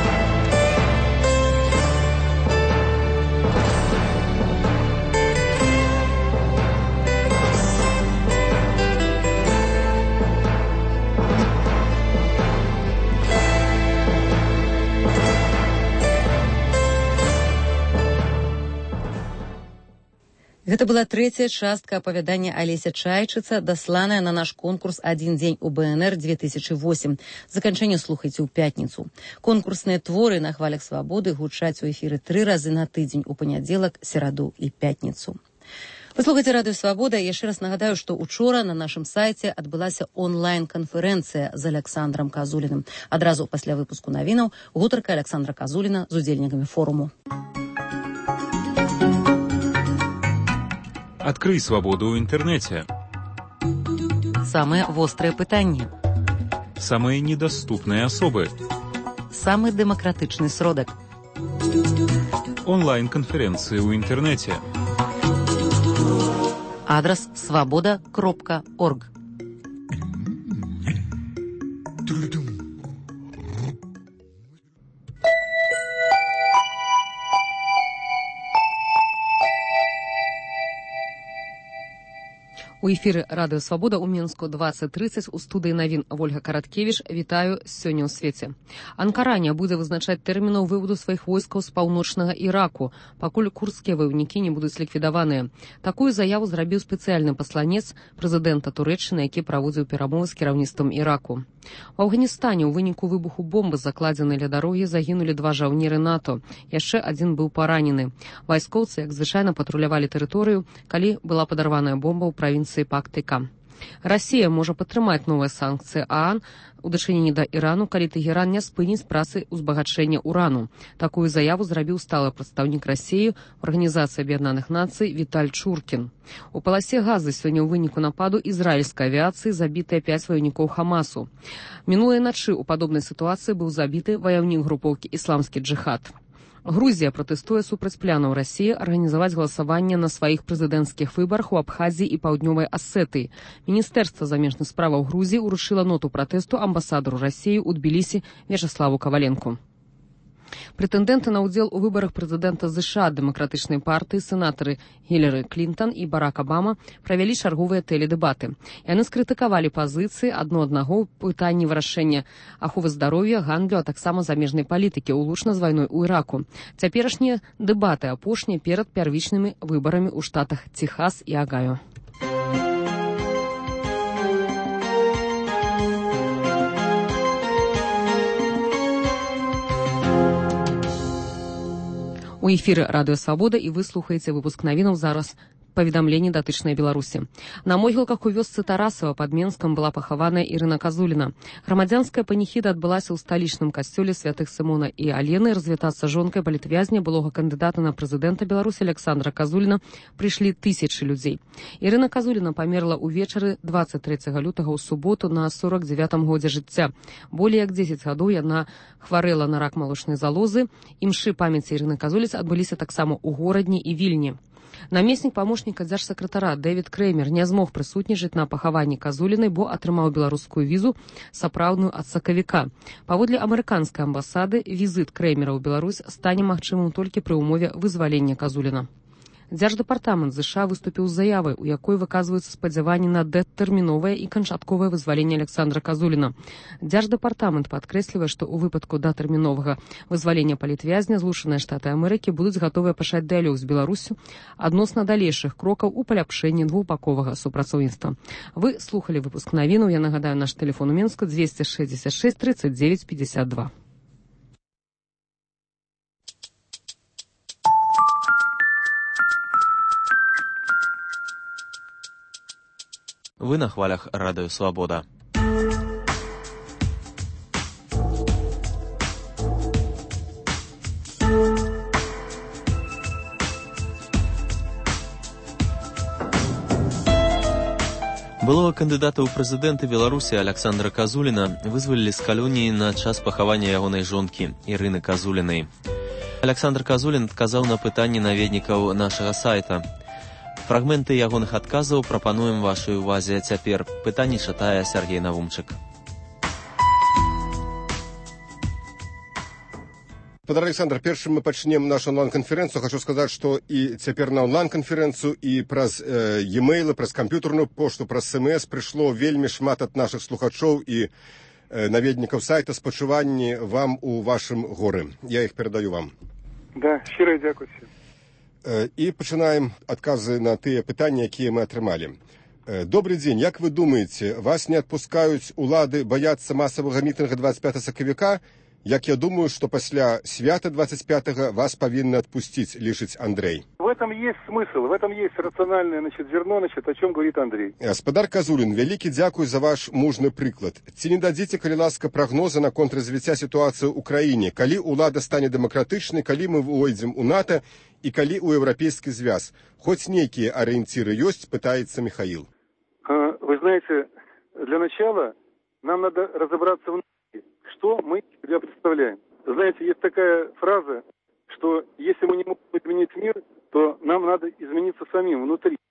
Гэта была трэцяя частка апавядання Алеся Чайчыца, дасланая на наш конкурс «Адзін дзень у БНР две тысячи восемь». Заканчэнне слухайце ў пятніцу. Конкурсныя творы на хвалях свабоды гучаць у эфіры тры разы на тыдзень у панядзелак, сераду і пятніцу. Вы слухаеце радыё «Свабода». Яшчэ раз нагадаю, што учора на нашым сайце адбылася онлайн-канферэнцыя з Александром Казуліным. Адразу пасля выпуску навінаў гутарка Александра Казуліна з удзельнікамі форуму. Открый свободу в интернете. Самые острые пытанні. Самые недоступные особы. Самый демократичный сродок. Онлайн-конференции в интернете. Адрес свобода кропка орг. У эфіры радыё Свабода ў Мінску двадцать тридцать у студыі навін Вольга Караткевіч. Вітаю сёння ў свеце. Анкара не будзе вызначаць тэрмінаў выводу сваіх войскаў з паўночнага Іраку, пакуль курдскія ваяўнікі не будуць ліквідаваныя. Такую заяву зрабіў спецыяльны пасланец прэзідэнта Турэччыны, які праводзіў перамовы з кіраўніцтвам Іраку. У Афганістане ў выніку выбуху бомбы, закладзенай ля дарогі, загінулі два жаўнеры НАТО. Яшчэ адзін быў паранены. Вайскоўцы, як звычайна, патрулявалі тэрыторыю, калі была падарваная бомба ў правінцыі Пактыка. Расія можа падтрымаць новыя санкцыі ААН у дачыненні да Ірану, калі Тэгеран не спыніць працы ўзбагачэння урану. Такую заяву зрабіў сталы прадстаўнік Расіі ў Арганізацыі Аб'яднаных Нацый Віталь Чуркін. У паласе Газы сёння ў выніку нападу ізраільскай авіяцыі забітыя пяць ваяўнікоў Хамасу. Мінулай начы ў падобнай сітуацыі быў забіты ваяўнік групоўкі «Ісламскі джыхад». Грузія пратэстуе супраць планаў Расіі арганізаваць галасаванне на сваіх прэзідэнцкіх выбарах у Абхазіі і Паўднёвай Асетыі. Міністэрства замежных справаў Грузіі ўручыла ноту пратэсту амбасадару Расіі ў Тбілісі Вячаславу Каваленку. Прэтэндэнты на ўдзел у выбарах прэзідэнта ЗША дэмакратычнай партыі сенатары Гілары Клінтон і Барак Абама правялі чарговыя тэледэбаты. Яны скрытыкавалі пазіцыі адно аднаго ў пытанні вырашэння аховы здароўя, гандлю, а таксама замежнай палітыкі ўлучна з вайной у Іраку. Цяперашнія дэбаты апошнія перад пярвічнымі выбарамі ў штатах Тэхас і Агаю. У эфіры радыё Свабода, і вы слухаеце выпуск навінаў. Зараз паведамленні датычныя Беларусі. На могілках у вёсцы Тарасава пад Менскам была пахаваная Ірына Казуліна. Грамадзянская паніхіда адбылася ў сталічным касцёле святых Сымона і Алены. Развітацца жонкай палітвязня, былога кандыдата на прэзідэнта Беларусі Александра Казуліна, прыйшлі тысячы людзей. Ірына Казуліна памерла ўвечары двадцать трэцяга лютага ў суботу на сорок дзевятым годзе жыцця. Болей як дзесяць гадоў яна хварэла на рак малочнай залозы. Імшы памяці Ірыны Казуліц адбыліся таксама ў горадні і Вільні. Намеснік памочніка дзяржсакратара Дэвід Крэмер не змог прысутнічаць на пахаванні Казулінай, бо атрымаў беларускую візу, сапраўдную ад сакавіка. Паводле амерыканскай амбасады, візіт Крэмера ў Беларусь стане магчымым толькі пры ўмове вызвалення Казуліна. Дзярждэпартамент ЗША выступіў з заявай, у якой выказваюцца спадзяванні на дэтэрміновае і канчатковае вызваленне Александра Казуліна. Дзярждэпартамент падкрэслівае, што ў выпадку датэрміновага вызвалення палітвязня Злучаныя Штаты Амерыкі будуць гатовыя пачаць дыялог з Беларуссю адносна далейшых крокаў у паляпшэнні двухбаковага супрацоўніцтва. Вы слухалі выпуск навінаў. Я нагадаю, наш тэлефон у Мінску двести шестьдесят шесть тридцать девять пятьдесят два. Вы на хвалях радыё Свабода. Былого кандыдата ў прэзідэнты Беларусі Александра Казуліна вызвалілі з калоніі на час пахавання ягонай жонкі Ірыны Казулінай. Александр Казулін адказаў на пытанні наведнікаў нашага сайта. Фрагменты ягоных адказаў прапануем вашай увазе цяпер. Пытанні чытае Сергей Навумчык. Пан Александр, першым мы пачнем нашу онлайн-канферэнцыю. Хочу сказаць, што і цяпер на онлайн-канферэнцыю і праз э, e-mail, праз камп'ютарную пошту, праз смс прыйшло вельмі шмат ад нашых слухачоў і э, наведнікаў сайта спачуванні вам у вашым горы. Я іх перадаю вам. Да, шчыра дзякуйце. І пачынаем адказы на тыя пытанні, якія мы атрымалі. Добрый дзень, як вы думаеце, вас не адпускаюць улады баяцца масавага мітынга двадцать пятого сакавіка? Як я думаю, што пасля свята двадцать пятого вас павінны адпусціць, лічыць Андрей. В этом есть смысл, в этом есть рациональное, значит, зерно, значит, о чем говорит Андрей. Гаспадар Казулін, вялікі дзякуй за ваш мужны прыклад. Ці не дадзіце, калі ласка, прагнозы наконт развіцця сітуацыі ў краіне, калі ўлада стане дэмакратычнай, калі мы ўвойдзем у НАТО і калі ў еўрапейскі звяз? Хоць нейкія арыенціры ёсць, пытаецца Михаил. Вы знаете, для начала нам надо разобраться в что мы себя представляем. Знаете, есть такая фраза, что если мы не можем изменить мир, то нам надо измениться самим внутри.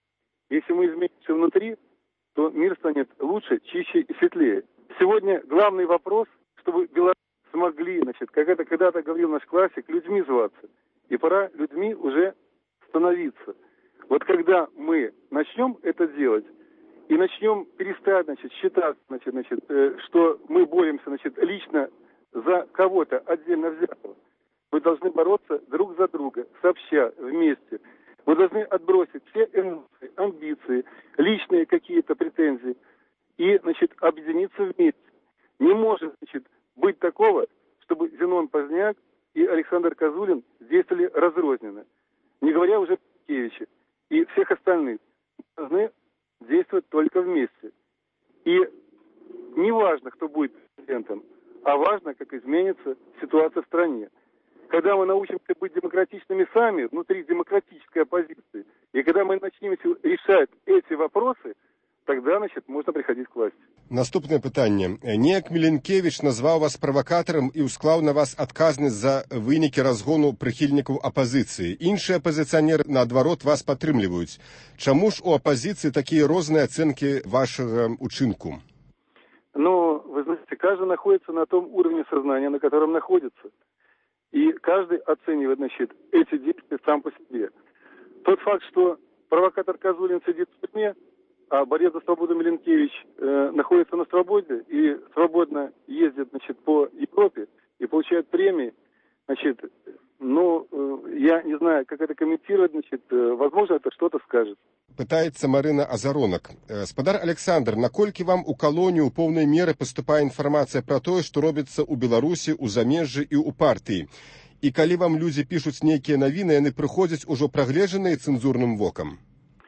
Если мы изменимся внутри, то мир станет лучше, чище и светлее. Сегодня главный вопрос, чтобы белорусы смогли, значит, как это когда-то говорил наш классик, людьми зваться. И пора людьми уже становиться. Вот когда мы начнем это делать и начнем перестать, значит, считать, значит, значит, э, что мы боремся, значит, лично за кого-то отдельно взятого, мы должны бороться друг за друга, сообща, вместе. Мы должны отбросить все эмоции, амбиции, личные какие-то претензии и, значит, объединиться вместе. Не может, значит, быть такого, чтобы Зенон Поздняк и Александр Козулин действовали разрозненно. Не говоря уже о Петкевиче и всех остальных. Мы должны действовать только вместе. И не важно, кто будет президентом, а важно, как изменится ситуация в стране. Когда мы научимся быть демократичными сами, внутри демократической оппозиции, и когда мы начнем решать эти вопросы, тогда, значит, можна приходить к власти. Наступне питання. Неяк Міленкевич назвав вас провокатором і усклав на вас адказність за виніки розгону прихильників опозиції. Інші опозиціонери, наадварот, вас підтримують. Чому ж у опозиції такі різні оцінки вашого учинку? Ну, вы знаете, каждый находится на том уровне сознания, на котором находится. И каждый оценивает, значит, эти действия сам по себе. Тот факт, что провокатор Козулин сидит в тюрьме, а борец за свободу Миленкевич э, находится на свободе и свободно ездит, значит, по Европе и получает премии, значит, ну, э, я не знаю, как это комментировать, значит, э, возможно, это что-то скажет. Пытаецца Марына Азаронак. Спадар Александр, наколькі вам у калонію ў поўнай меры паступае інфармацыя пра тое, што робіцца ў Беларусі, у замежжы і ў партыі? І калі вам людзі пішуць нейкія навіны, яны прыходзяць ужо прагледжаныя цэнзурным вокам?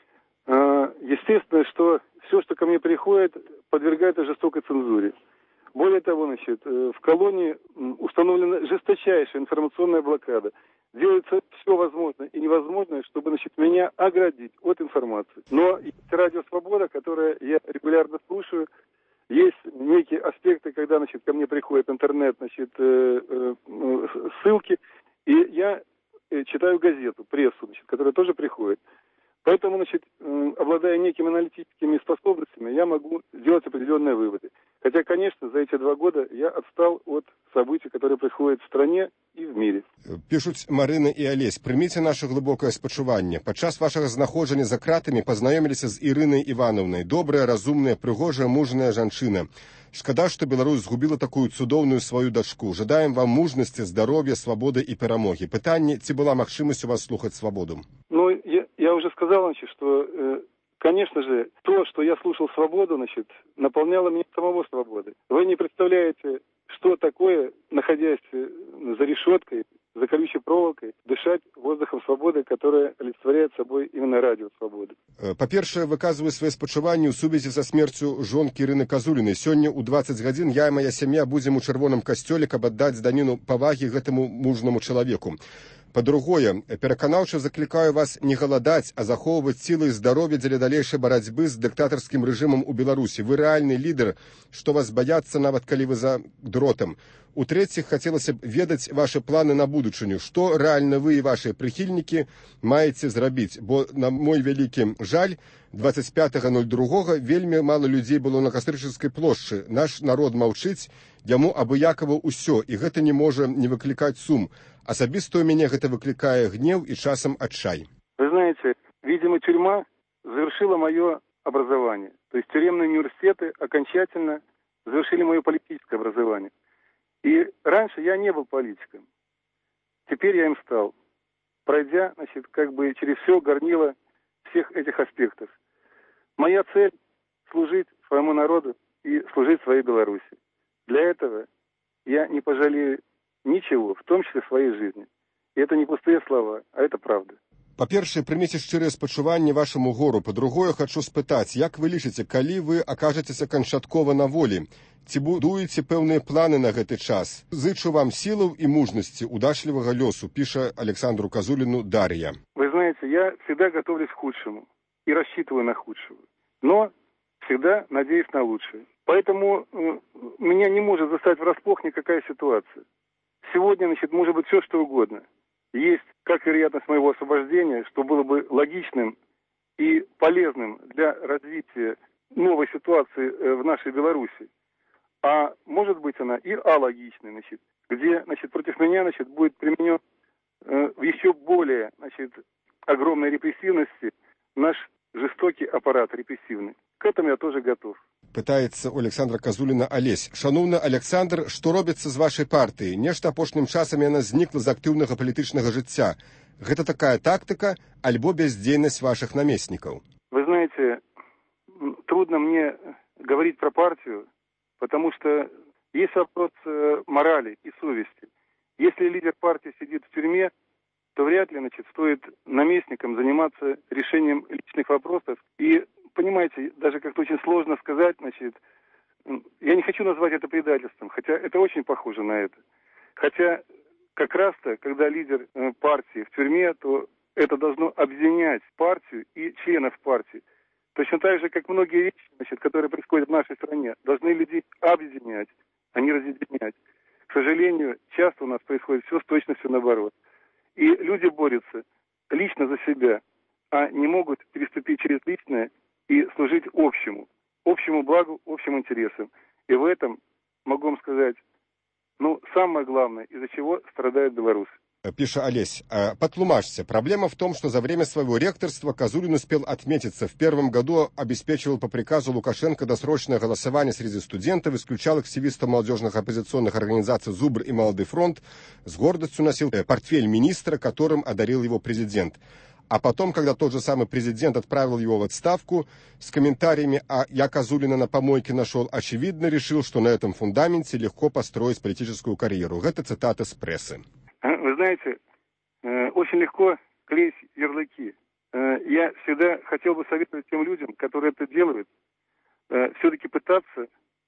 Естественно, что все, что ко мне приходит, подвергается жестокой цензуре. Более того, значит, в колонии установлена жесточайшая информационная блокада. Делается все возможное и невозможное, чтобы, значит, меня оградить от информации. Но есть радио «Свобода», которое я регулярно слушаю. Есть некие аспекты, когда, значит, ко мне приходит интернет, значит, ссылки, и я читаю газету, прессу, значит, которая тоже приходит. Поэтому, значит, обладая некими аналитическими способностями, я могу сделать определенные выводы. Хотя, конечно, за эти два года я отстал от событий, которые происходят в стране и в мире. Пишуць Марына і Алесь, прыміце наше глыбокае спачуванне. Падчас вашага знаходжання за кратамі пазнаёміліся з Ірынай Івановнай. Добрая, разумная, прыгожая, мужная жанчына. Шкада, што Беларусь згубіла такую цудоўную сваю дачку. Жадаем вам мужнасці, здароўя, свабоды і перамогі. Пытанне, ці была магчымасць у вас слухаць свабоду? Ну, я, я уже сказал, значит, что, э, конечно же, то, что я слушал свободу, значит, наполняло меня самого свободой. Вы не представляете, что такое, находясь за решеткой, за колючей проволокой, дышать воздухом свободы, которая олицетворяет собой именно радио свободы. Па-першае, выказваю свае спачуванні ў сувязі са смерцю жонкі Ірыны Казулінай. Сёння ў дваццаць гадзін я і моя сям'я будзем у чырвоным касцёле, каб аддаць даніну павагі гэтаму мужнаму чалавеку. Па-другое, пераканаўча заклікаю вас не галадаць, а захоўваць сілы і здароўе дзеля далейшай барацьбы з дыктатарскім рэжымам у Беларусі. Вы рэальны лідар, што вас баяцца, нават калі вы за дротам. У-трэціх, хацелася б ведаць вашы планы на будучыню. Што рэальна вы і вашыя прыхільнікі маеце зрабіць? Бо, на мой вялікі жаль, дваццаць пятага ноль другога вельмі мала людзей было на Кастрычніцкай плошчы. Наш народ маўчыць, яму абыякава ўсё, і гэта не можа не выклікаць сум. Особисто у меня это выкликает гнев и часом отчай. Вы знаете, видимо, тюрьма завершила мое образование. То есть тюремные университеты окончательно завершили мое политическое образование. И раньше я не был политиком. Теперь я им стал, пройдя, значит, как бы через все горнило всех этих аспектов. Моя цель – служить своему народу и служить своей Беларуси. Для этого я не пожалею ничего, в том числе своей жизни. И это не пустые слова, а это правда. Па-першае, прыміце шчырыя спачуванні вашаму гору. Па-другое, хачу спытаць, як вы лічыце, калі вы акажацеся канчаткова на волі? Ці будуеце пэўныя планы на гэты час? Зычу вам сілаў і мужнасці, удачлівага лёсу, піша Александру Козулину Дарья. Вы знаете, я всегда готовлюсь к худшему и рассчитываю на худшего, но всегда надеюсь на лучшее. Поэтому э, меня не может застать врасплох никакая ситуация. Сегодня, значит, может быть все, что угодно. Есть как вероятность моего освобождения, что было бы логичным и полезным для развития новой ситуации в нашей Беларуси. А может быть она и алогичной, значит, где, значит, против меня, значит, будет применен э, в еще более, значит, огромной репрессивности наш жестокий аппарат репрессивный. К этому я тоже готов. Пытаецца у Александра Казуліна Алесь. Шановны Александр, што робіцца з вашай партыі? Нешта апошнім часам яна знікла з актыўнага палітычнага жыцця. Гэта такая тактика, альбо бездзейнасць ваших наместников? Вы знаете, трудно мне говорить про партию, потому что есть вопрос морали и совести. Если лидер партии сидит в тюрьме, то вряд ли, значит, стоит наместникам заниматься решением личных вопросов. И, понимаете, даже как-то очень сложно сказать, значит, я не хочу назвать это предательством, хотя это очень похоже на это. Хотя как раз-то, когда лидер партии в тюрьме, то это должно объединять партию и членов партии. Точно так же, как многие вещи, значит, которые происходят в нашей стране, должны людей объединять, а не разъединять. К сожалению, часто у нас происходит все с точностью наоборот. И люди борются лично за себя, а не могут переступить через личное и служить общему, общему благу, общим интересам. И в этом, могу вам сказать, ну, самое главное, из-за чего страдают белорусы. Пиша Олесь, подтлумажься. Проблема в том, что за время своего ректорства Казулин успел отметиться. В первом году обеспечивал по приказу Лукашенко досрочное голосование среди студентов, исключал активистов молодежных оппозиционных организаций «Зубр» и «Молодый фронт», с гордостью носил портфель министра, которым одарил его президент. А потом, когда тот же самый президент отправил его в отставку с комментариями «А я Казулина на помойке нашел», очевидно решил, что на этом фундаменте легко построить политическую карьеру. Это цитата с прессы. Вы знаете, очень легко клеить ярлыки. Я всегда хотел бы советовать тем людям, которые это делают, все-таки пытаться,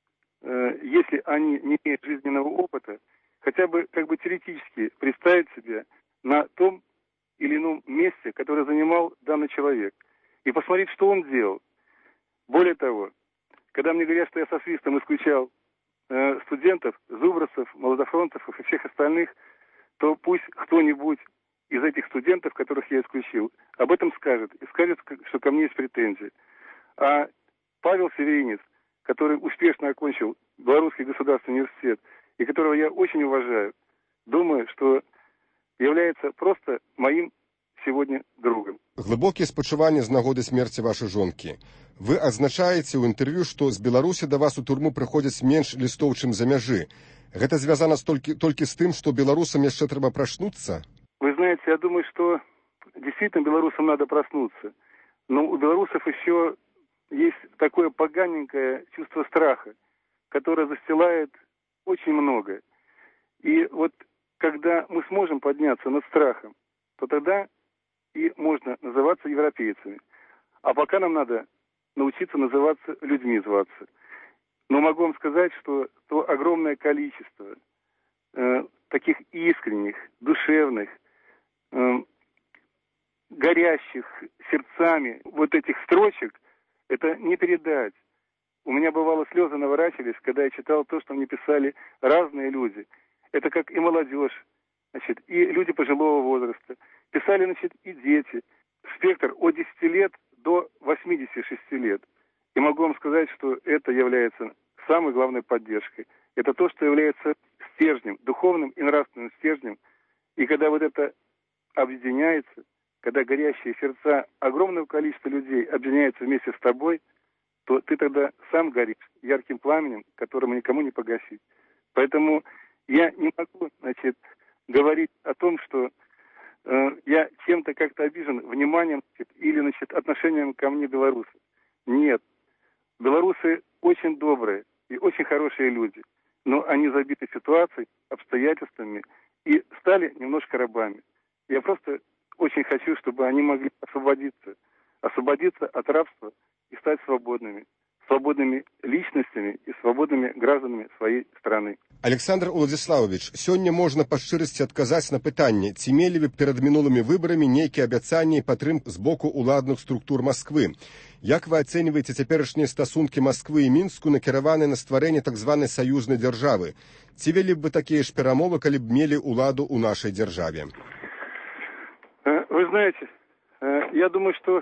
если они не имеют жизненного опыта, хотя бы как бы теоретически представить себя на том или ином месте, которое занимал данный человек, и посмотреть, что он делал. Более того, когда мне говорят, что я со свистом исключал студентов, зубрцев, молодофронтов и всех остальных, то пусть кто-нибудь из этих студентов, которых я исключил, об этом скажет. И скажет, что ко мне есть претензии. А Павел Северинец, который успешно окончил Белорусский государственный университет, и которого я очень уважаю, думаю, что является просто моим сегодня другом. Глибокі спачуванні з нагоди смерті вашої жонки. Ви адзначаеце ў інтэрв'ю, што з Беларусі да вас у турму прыходзяць менш лістоў, чым за мяжы. Это связано только, только с тем, что белорусам еще треба проснуться? Вы знаете, я думаю, что действительно белорусам надо проснуться. Но у белорусов еще есть такое поганенькое чувство страха, которое застилает очень многое. И вот когда мы сможем подняться над страхом, то тогда и можно называться европейцами. А пока нам надо научиться называться людьми зваться. Но могу вам сказать, что то огромное количество э, таких искренних, душевных, э, горящих сердцами вот этих строчек, это не передать. У меня бывало слезы наворачивались, когда я читал то, что мне писали разные люди. Это как и молодежь, значит, и люди пожилого возраста. Писали, значит, и дети. Спектр от десяти лет до восьмидесяти шести лет. И могу вам сказать, что это является самой главной поддержкой. Это то, что является стержнем, духовным и нравственным стержнем. И когда вот это объединяется, когда горящие сердца огромного количества людей объединяются вместе с тобой, то ты тогда сам горишь ярким пламенем, которому никому не погасить. Поэтому я не могу, значит, говорить о том, что э, я чем-то как-то обижен вниманием, значит, или, значит, отношением ко мне белорусов. Нет. Белорусы очень добрые и очень хорошие люди, но они забиты ситуацией, обстоятельствами и стали немножко рабами. Я просто очень хочу, чтобы они могли освободиться, освободиться от рабства и стать свободными, свободными личностями и свободными гражданами своей страны. Александр Уладзіславович, сёння можна па шчырасці адказаць на пытанне, ці мелі вы перад мінулымі выбарамі нейкія абяцанні і падтрымку з боку уладных структур Масквы? Як вы ацэньваеце цяперашнія стасункі Масквы і Мінску, накіраваныя на стварэнне так званай саюзнай дзяржавы? Ці вялі б вы такія ж перамовы, калі б мелі ўладу ў нашай дзяржаве? Вы знаете, я думаю, что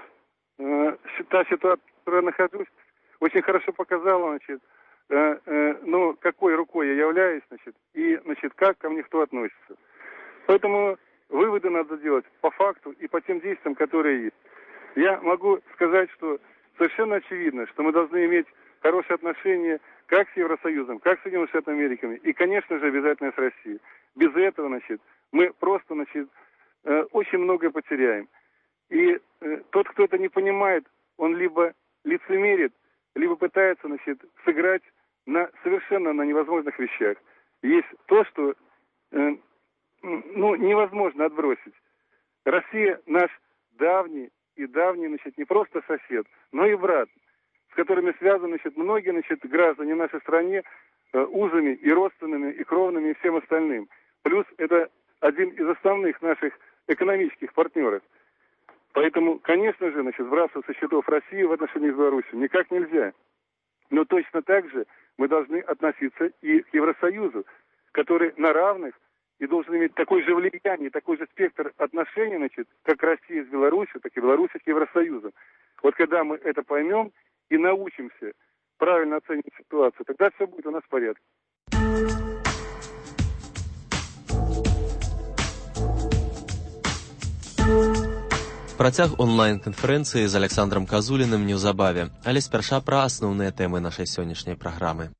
э, та ситуация, в которой я нахожусь, очень хорошо показала, значит, э, э, ну, какой рукой я являюсь, значит, и, значит, как ко мне кто относится. Поэтому выводы надо делать по факту и по тем действиям, которые есть. Я могу сказать, что совершенно очевидно, что мы должны иметь хорошие отношения как с Евросоюзом, как с Соединенными Штатами Америки, и, конечно же, обязательно с Россией. Без этого, значит, мы просто, значит, э, очень многое потеряем. И э, тот, кто это не понимает, он либо лицемерит, либо пытается, значит, сыграть на совершенно на невозможных вещах. Есть то, что э, ну, невозможно отбросить. Россия наш давний и давний, значит, не просто сосед, но и брат, с которыми связаны, значит, многие, значит, граждане нашей стране э, узами и родственными, и кровными, и всем остальным. Плюс это один из основных наших экономических партнеров. Поэтому, конечно же, значит, сбрасывать со счетов России в отношении с Беларусью никак нельзя. Но точно так же мы должны относиться и к Евросоюзу, который на равных и должен иметь такой же влияние, такой же спектр отношений, значит, как Россия с Беларусью, так и Беларусь с Евросоюзом. Вот когда мы это поймем и научимся правильно оценивать ситуацию, тогда все будет у нас в порядке. Працяг онлайн-канферэнцыі з Александром Казуліным неўзабаве, але спярша пра асноўныя тэмы нашай сённяшняй праграмы.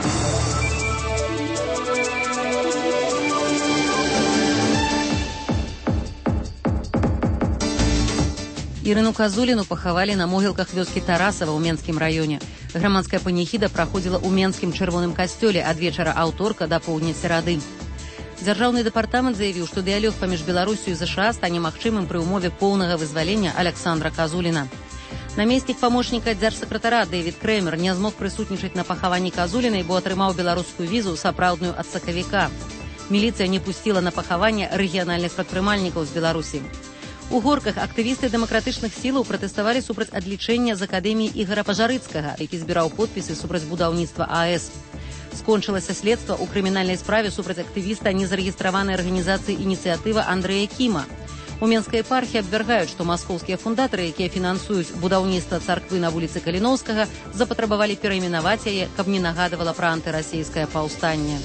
Ірыну Казуліну пахавалі на могілках вёскі Тарасава ў Менскім раёне. Грамадская паніхіда праходзіла ў Менскім чырвоным касцёле ад вечара аўторка да поўдня серады. Дзяржаўны дэпартамент заявіў, што дыялог паміж Беларусю і ЗША стане магчымым пры ўмове поўнага вызвалення Александра Казуліна. Намеснік памочніка дзяржсакратара Дэвід Крэмер не змог прысутнічаць на пахаванні Казулінай, бо атрымаў беларускую візу сапраўдную ад сакавіка. Міліцыя не пусціла на пахаванне рэгіянальных прадпрымальнікаў з Беларусі. У Горках актывісты дэмакратычных сілаў пратэставалі супраць адлічэння з акадэміі Ігара Пажарыцкага, які збіраў подпісы супраць будаўніцтва АЭС. Скончылася следства ў крымінальнай справе супраць актывіста незарэгістраванай арганізацыі «Ініцыятыва» Андрэя Кіма. У Менскай епархіі абвяргаюць, што маскоўскія фундатары, якія фінансуюць будаўніцтва царквы на вуліцы Каліноўскага, запатрабавалі перайменаваць яе, каб не нагадывала пра антырасійскае паўстанне.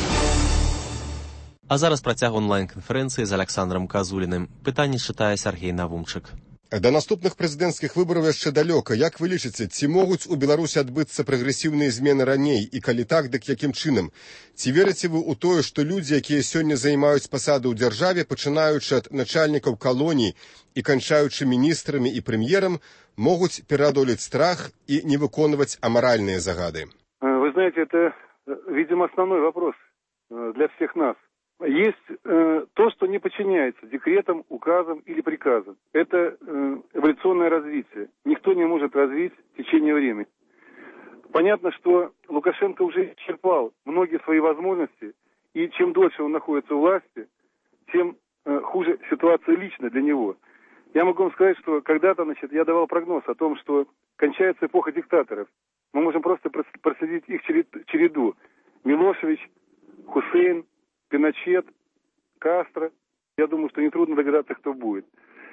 А зараз працяг онлайн-канферэнцыі з Александром Казуліным. Пытанне чытае Сергей Навумчык. Да наступных прэзідэнцкіх выбараў яшчэ далёка. Як вы лічыце, ці могуць у Беларусі адбыцца прагрэсіўныя змены раней? І калі так, дык якім чынам? Ці верыце вы ў тое, што людзі, якія сёння займаюць пасады ў дзяржаве, пачынаючы ад начальнікаў калоній і канчаючы міністрамі і прэм'ерам, могуць пераадолець страх і не выконваць амаральныя загады? Вы знаете, это, видимо, основной вопрос для всех нас. Есть э, то, что не подчиняется декретам, указам или приказам. Это э, эволюционное развитие. Никто не может развить в течение времени. Понятно, что Лукашенко уже исчерпал многие свои возможности, и чем дольше он находится у власти, тем э, хуже ситуация лично для него. Я могу вам сказать, что когда-то, значит, я давал прогноз о том, что кончается эпоха диктаторов. Мы можем просто проследить их череду. Милошевич, Хусейн, Пиночет, Кастро. Я думаю, что нетрудно догадаться, кто будет.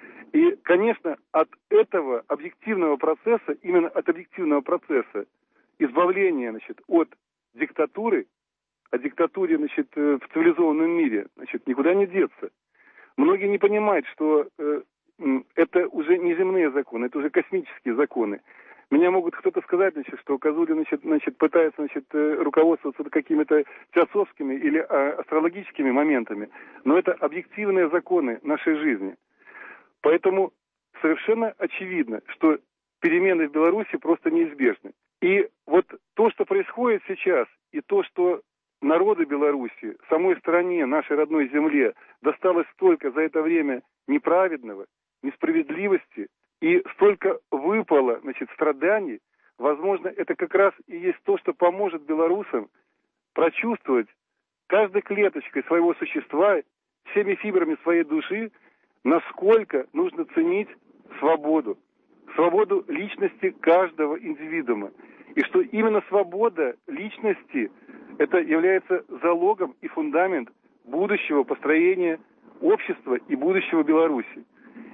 И, конечно, от этого объективного процесса, именно от объективного процесса избавления, значит, от диктатуры, о диктатуре, значит, в цивилизованном мире, значит, никуда не деться. Многие не понимают, что э, это уже не земные законы, это уже космические законы. Меня могут кто-то сказать, значит, что Казулин, значит, значит, пытается, значит, руководствоваться какими-то теософскими или а, астрологическими моментами, но это объективные законы нашей жизни. Поэтому совершенно очевидно, что перемены в Беларуси просто неизбежны. И вот то, что происходит сейчас, и то, что народу Беларуси, самой стране, нашей родной земле, досталось столько за это время неправедного, несправедливости, и столько выпало, значит, страданий, возможно, это как раз и есть то, что поможет белорусам прочувствовать каждой клеточкой своего существа, всеми фибрами своей души, насколько нужно ценить свободу, свободу личности каждого индивидуума. И что именно свобода личности это является залогом и фундамент будущего построения общества и будущего Беларуси.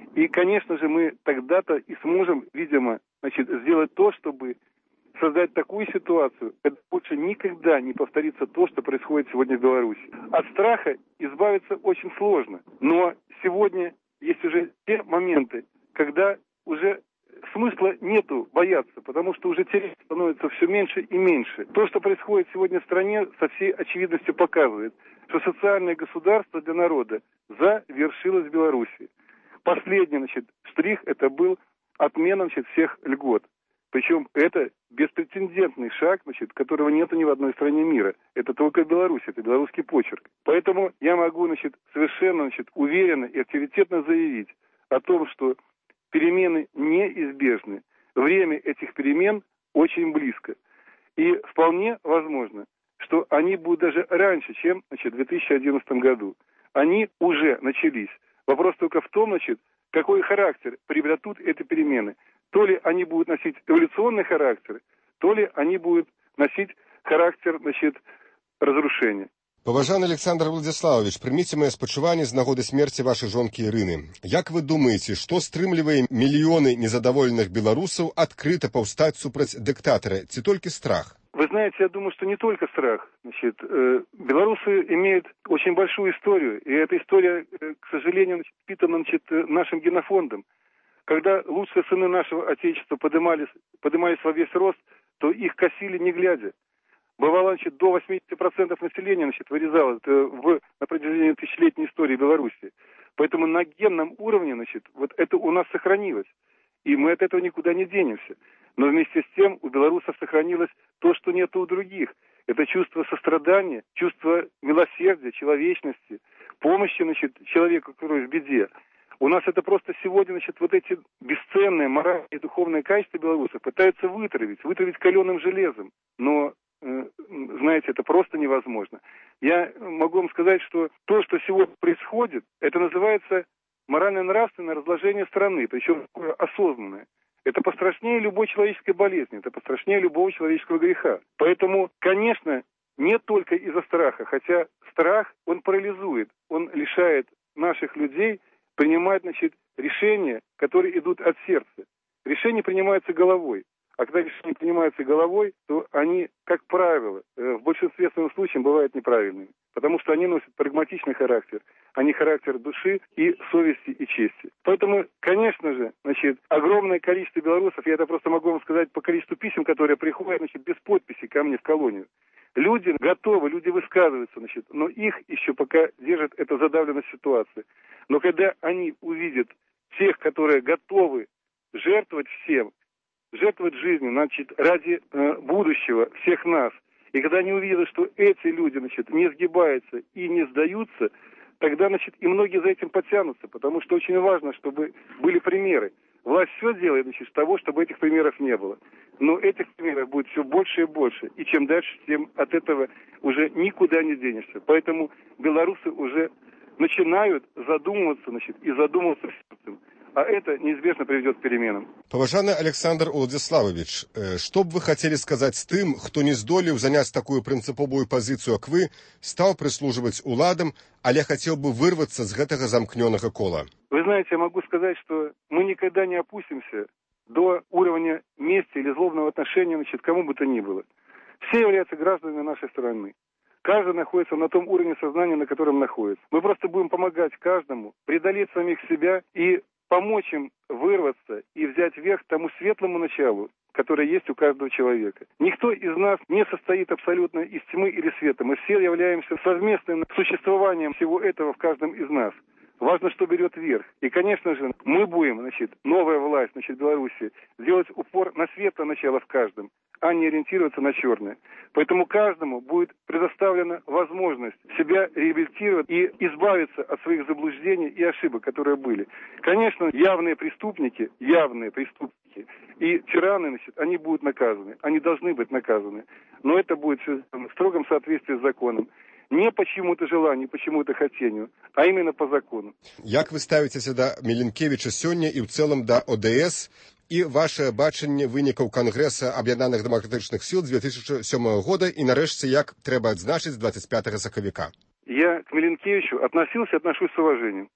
И, конечно же, мы тогда-то и сможем, видимо, значит, сделать то, чтобы создать такую ситуацию, когда больше никогда не повторится то, что происходит сегодня в Беларуси. От страха избавиться очень сложно, но сегодня есть уже те моменты, когда уже смысла нету бояться, потому что уже терять становится все меньше и меньше. То, что происходит сегодня в стране, со всей очевидностью показывает, что социальное государство для народа завершилось в Беларуси. Последний, значит, штрих это был отмена, значит, всех льгот. Причем это беспрецедентный шаг, значит, которого нету ни в одной стране мира. Это только в Беларуси, это белорусский почерк. Поэтому я могу, значит, совершенно, значит, уверенно и авторитетно заявить о том, что перемены неизбежны. Время этих перемен очень близко. И вполне возможно, что они будут даже раньше, чем, значит, в две тысячи одиннадцатом году. Они уже начались. Вопрос только в том, значит, какой характер приобретут эти перемены. То ли они будут носить эволюционный характер, то ли они будут носить характер, значит, разрушения. Паважаны Александр Владиславович, прыміце мае спачуванні з нагоды смерці вашай жонкі Ірыны. Як вы думаеце, што стрымлівае мільёны незадаволеных беларусаў адкрыта паўстаць супраць дыктатара, ці толькі страх? Вы знаете, я думаю, что не только страх. Значит, э, белорусы имеют очень большую историю, и эта история, э, к сожалению, впитана, значит, нашим генофондом. Когда лучшие сыны нашего Отечества поднимались, поднимались во весь рост, то их косили не глядя. Бывало, значит, до восемьдесят процентов населения, значит, вырезалось в, на протяжении тысячелетней истории Беларуси. Поэтому на генном уровне, значит, вот это у нас сохранилось. И мы от этого никуда не денемся. Но вместе с тем у белорусов сохранилось то, что нет у других. Это чувство сострадания, чувство милосердия, человечности, помощи, значит, человеку, который в беде. У нас это просто сегодня, значит, вот эти бесценные моральные и духовные качества белорусов пытаются вытравить, вытравить каленым железом. Но, э, знаете, это просто невозможно. Я могу вам сказать, что то, что сегодня происходит, это называется морально-нравственное разложение страны, причем такое осознанное. Это пострашнее любой человеческой болезни, это пострашнее любого человеческого греха. Поэтому, конечно, не только из-за страха, хотя страх, он парализует, он лишает наших людей принимать, значит, решения, которые идут от сердца. Решения принимаются головой. А когда решения принимаются головой, то они, как правило, в большинстве своих случаев бывают неправильными. Потому что они носят прагматичный характер, а не характер души и совести и чести. Поэтому, конечно же, значит, огромное количество белорусов, я это просто могу вам сказать по количеству писем, которые приходят, значит, без подписи ко мне в колонию. Люди готовы, люди высказываются, значит, но их еще пока держит эта задавленная ситуация. Но когда они увидят тех, которые готовы жертвовать всем, жертвовать жизнью, значит, ради э, будущего всех нас, и когда они увидят, что эти люди, значит, не сгибаются и не сдаются, тогда, значит, и многие за этим потянутся, потому что очень важно, чтобы были примеры. Власть все делает, значит, с того, чтобы этих примеров не было. Но этих примеров будет все больше и больше. И чем дальше, тем от этого уже никуда не денешься. Поэтому белорусы уже начинают задумываться, значит, и задумываться сердцем. А это неизбежно приведет к переменам. Паважаны Александр Владиславович, что бы вы хотели сказать с тем, кто не здолел занять такую принциповую позицию, как вы, стал прислуживать уладам, але хотел бы вырваться с этого замкненного кола? Вы знаете, я могу сказать, что мы никогда не опустимся до уровня мести или злобного отношения, значит, кому бы то ни было. Все являются гражданами нашей страны. Каждый находится на том уровне сознания, на котором находится. Мы просто будем помогать каждому преодолеть самих себя и помочь им вырваться и взять верх тому светлому началу, которое есть у каждого человека. Никто из нас не состоит абсолютно из тьмы или света. Мы все являемся совместным существованием всего этого в каждом из нас. Важно, что берет верх. И, конечно же, мы будем, значит, новая власть, значит, Беларуси, делать упор на светлое начало в каждом, а не ориентироваться на черное. Поэтому каждому будет предоставлена возможность себя реабилитировать и избавиться от своих заблуждений и ошибок, которые были. Конечно, явные преступники, явные преступники и тираны, значит, они будут наказаны, они должны быть наказаны. Но это будет в строгом соответствии с законом. Не по чьему-то желанию, по чьему-то хотению, а именно по закону. Як вы ставитеся до Миленкевича сегодня и в целом до О Д С и ваше бачанне вынікаў Конгресса Объединенных демократических сил две тысячи седьмого года и, нарешті, як треба отзначить двадцать пятого сакавіка? Я к Миленкевичу относился и отношусь с уважением.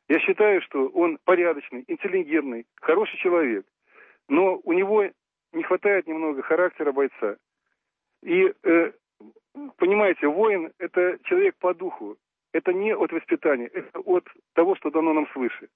Я считаю, что он порядочный, интеллигентный, хороший человек. Но у него не хватает немного характера бойца. И, э, понимаете, воин – это человек по духу. Это не от воспитания, это от того, что дано нам свыше.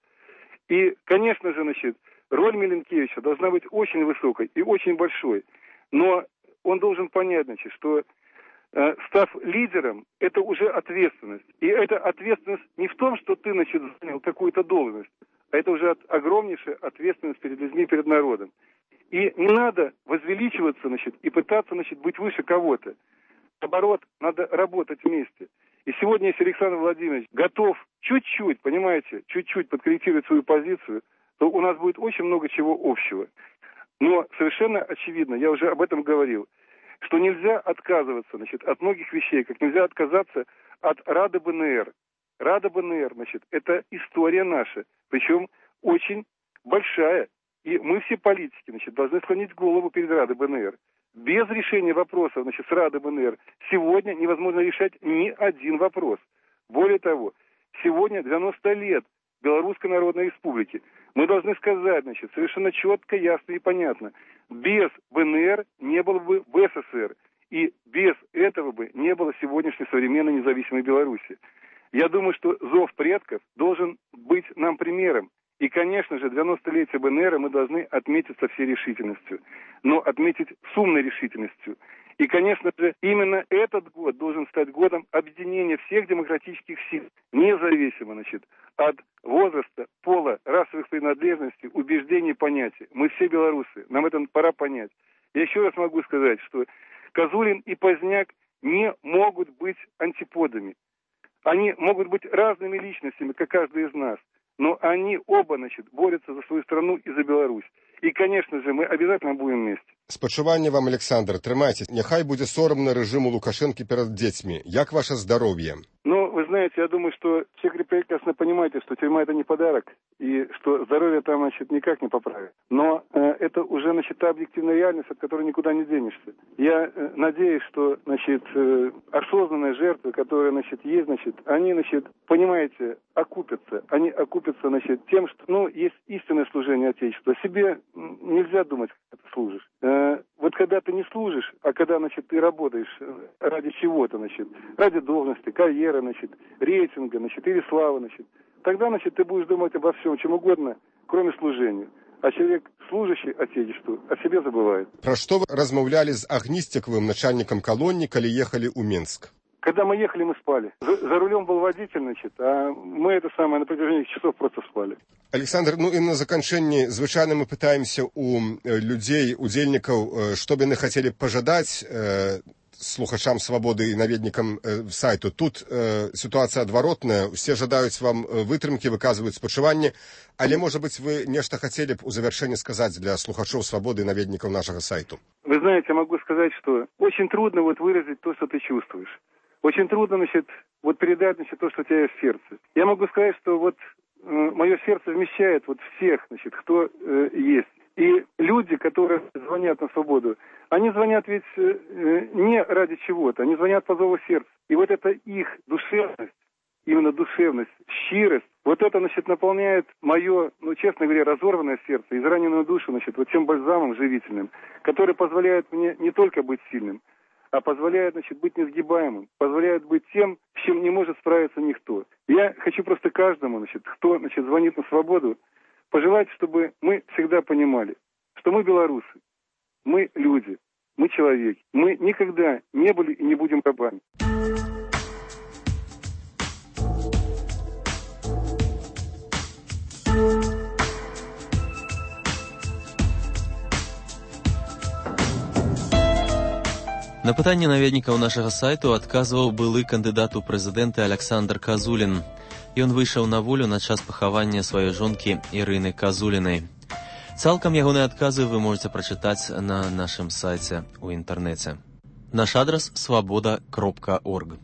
И, конечно же, значит, роль Миленкевича должна быть очень высокой и очень большой. Но он должен понять, значит, что э, став лидером, это уже ответственность. И эта ответственность не в том, что ты, значит, занял какую-то должность, а это уже от, огромнейшая ответственность перед людьми, перед народом. И не надо возвеличиваться, значит, и пытаться, значит, быть выше кого-то. Наоборот, надо работать вместе. И сегодня, если Александр Владимирович готов чуть-чуть, понимаете, чуть-чуть подкорректировать свою позицию, то у нас будет очень много чего общего. Но совершенно очевидно, я уже об этом говорил, что нельзя отказываться, значит, от многих вещей, как нельзя отказаться от Рады БНР. Рада БНР, значит, это история наша, причем очень большая. И мы все политики, значит, должны склонить голову перед Радой БНР. Без решения вопросов, значит, с Радой БНР сегодня невозможно решать ни один вопрос. Более того, сегодня девяносто лет Белорусской Народной Республики. Мы должны сказать, значит, совершенно четко, ясно и понятно. Без БНР не было бы БССР. И без этого бы не было сегодняшней современной независимой Беларуси. Я думаю, что зов предков должен быть нам примером. И, конечно же, девяностолетие БНР мы должны отметить со всей решительностью, но отметить с умной решительностью. И, конечно же, именно этот год должен стать годом объединения всех демократических сил, независимо, значит, от возраста, пола, расовых принадлежностей, убеждений и понятий. Мы все белорусы, нам это пора понять. Я еще раз могу сказать, что Козулин и Поздняк не могут быть антиподами. Они могут быть разными личностями, как каждый из нас. Но они оба, значит, борются за свою страну и за Беларусь. И, конечно же, мы обязательно будем вместе. Спачування вам, Александр, трымайтесь. Няхай будзе сорамна рэжыму Лукашэнкі перад дзецьмі. Як ваше здоровье? Ну, вы знаете, я думаю, что все прекрасно понимаете, что тюрьма это не подарок, и что здоровье там, значит, никак не поправит. Но э, это уже, значит, та объективная реальность, от которой никуда не денешься. Я э, надеюсь, что, значит, э, осознанные жертвы, которые, значит, есть, значит, они, значит, понимаете, окупятся. Они окупятся, значит, тем, что, ну, есть истинное служение Отечеству. Себе нельзя думать, как ты служишь. Э, вот когда ты не служишь, а когда, значит, ты работаешь ради чего-то, значит, ради должности, карьеры, значит, рейтинга, значит, или славы, значит, тогда, значит, ты будешь думать обо всем, чем угодно, кроме служения. А человек, служащий Отечеству, о себе забывает. Про что вы размовляли с Огнистиковым, начальником колонии, коли ехали у Минск? Когда мы ехали, мы спали. За, за рулем был водитель, значит, а мы это самое на протяжении часов просто спали. Александр, ну и на заканчэнне звычайна мы пытаемся у людей, удзельнікаў, што б яны хацелі пажадаць э, слухачам свабоды і наведнікам э, сайту. Тут э, ситуация адваротная, все жадаюць вам вытрымкі, выказваюць спачуванне, але, можа быць, вы нешта хацелі б у завяршэнні сказаць для слухачоў свабоды і наведнікаў нашага сайту. Вы знаете, я могу сказать, что очень трудно вот выразить то, что ты чувствуешь. Очень трудно, значит, вот передать, значит, то, что у тебя есть в сердце. Я могу сказать, что вот э, мое сердце вмещает вот всех, значит, кто э, есть. И люди, которые звонят на свободу, они звонят ведь э, не ради чего-то, они звонят по зову сердца. И вот это их душевность, именно душевность, щирость, вот это, значит, наполняет мое, ну, честно говоря, разорванное сердце, израненную душу, значит, вот тем бальзамом живительным, который позволяет мне не только быть сильным, а позволяет, значит, быть несгибаемым, позволяет быть тем, с чем не может справиться никто. Я хочу просто каждому, значит, кто, значит, звонит на свободу, пожелать, чтобы мы всегда понимали, что мы белорусы, мы люди, мы человеки, мы никогда не были и не будем рабами. На пытанне наведнікаў нашага сайту адказваў былы кандыдат у прэзідэнты Александр Козулин. Ён выйшаў на волю на час пахавання сваёй жонкі Ірыны Козулінай. Цалкам ягоныя адказы вы можете прачытаць на нашым сайце ў інтэрнэце. Наш адрас свабода кропка орг.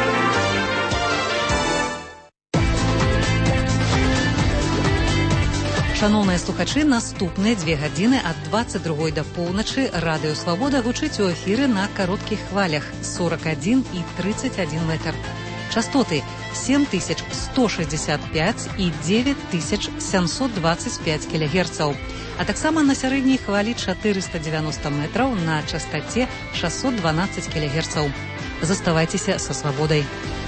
Шановныя слухачы, наступныя дзве гадзіны ад дваццаць другой да поўначы Радыё Свабода гучыць у эфіры на кароткіх хвалях сорок адзін і тридцать один метр. Частоты семь тысяч сто шестьдесят пять и девять тысяч семьсот двадцать пять килогерцаў, а таксама на сярэдняй хвалі четыреста девяносто метраў на частоте шестьсот двенадцать килогерцаў. Заставайцеся са свабодай.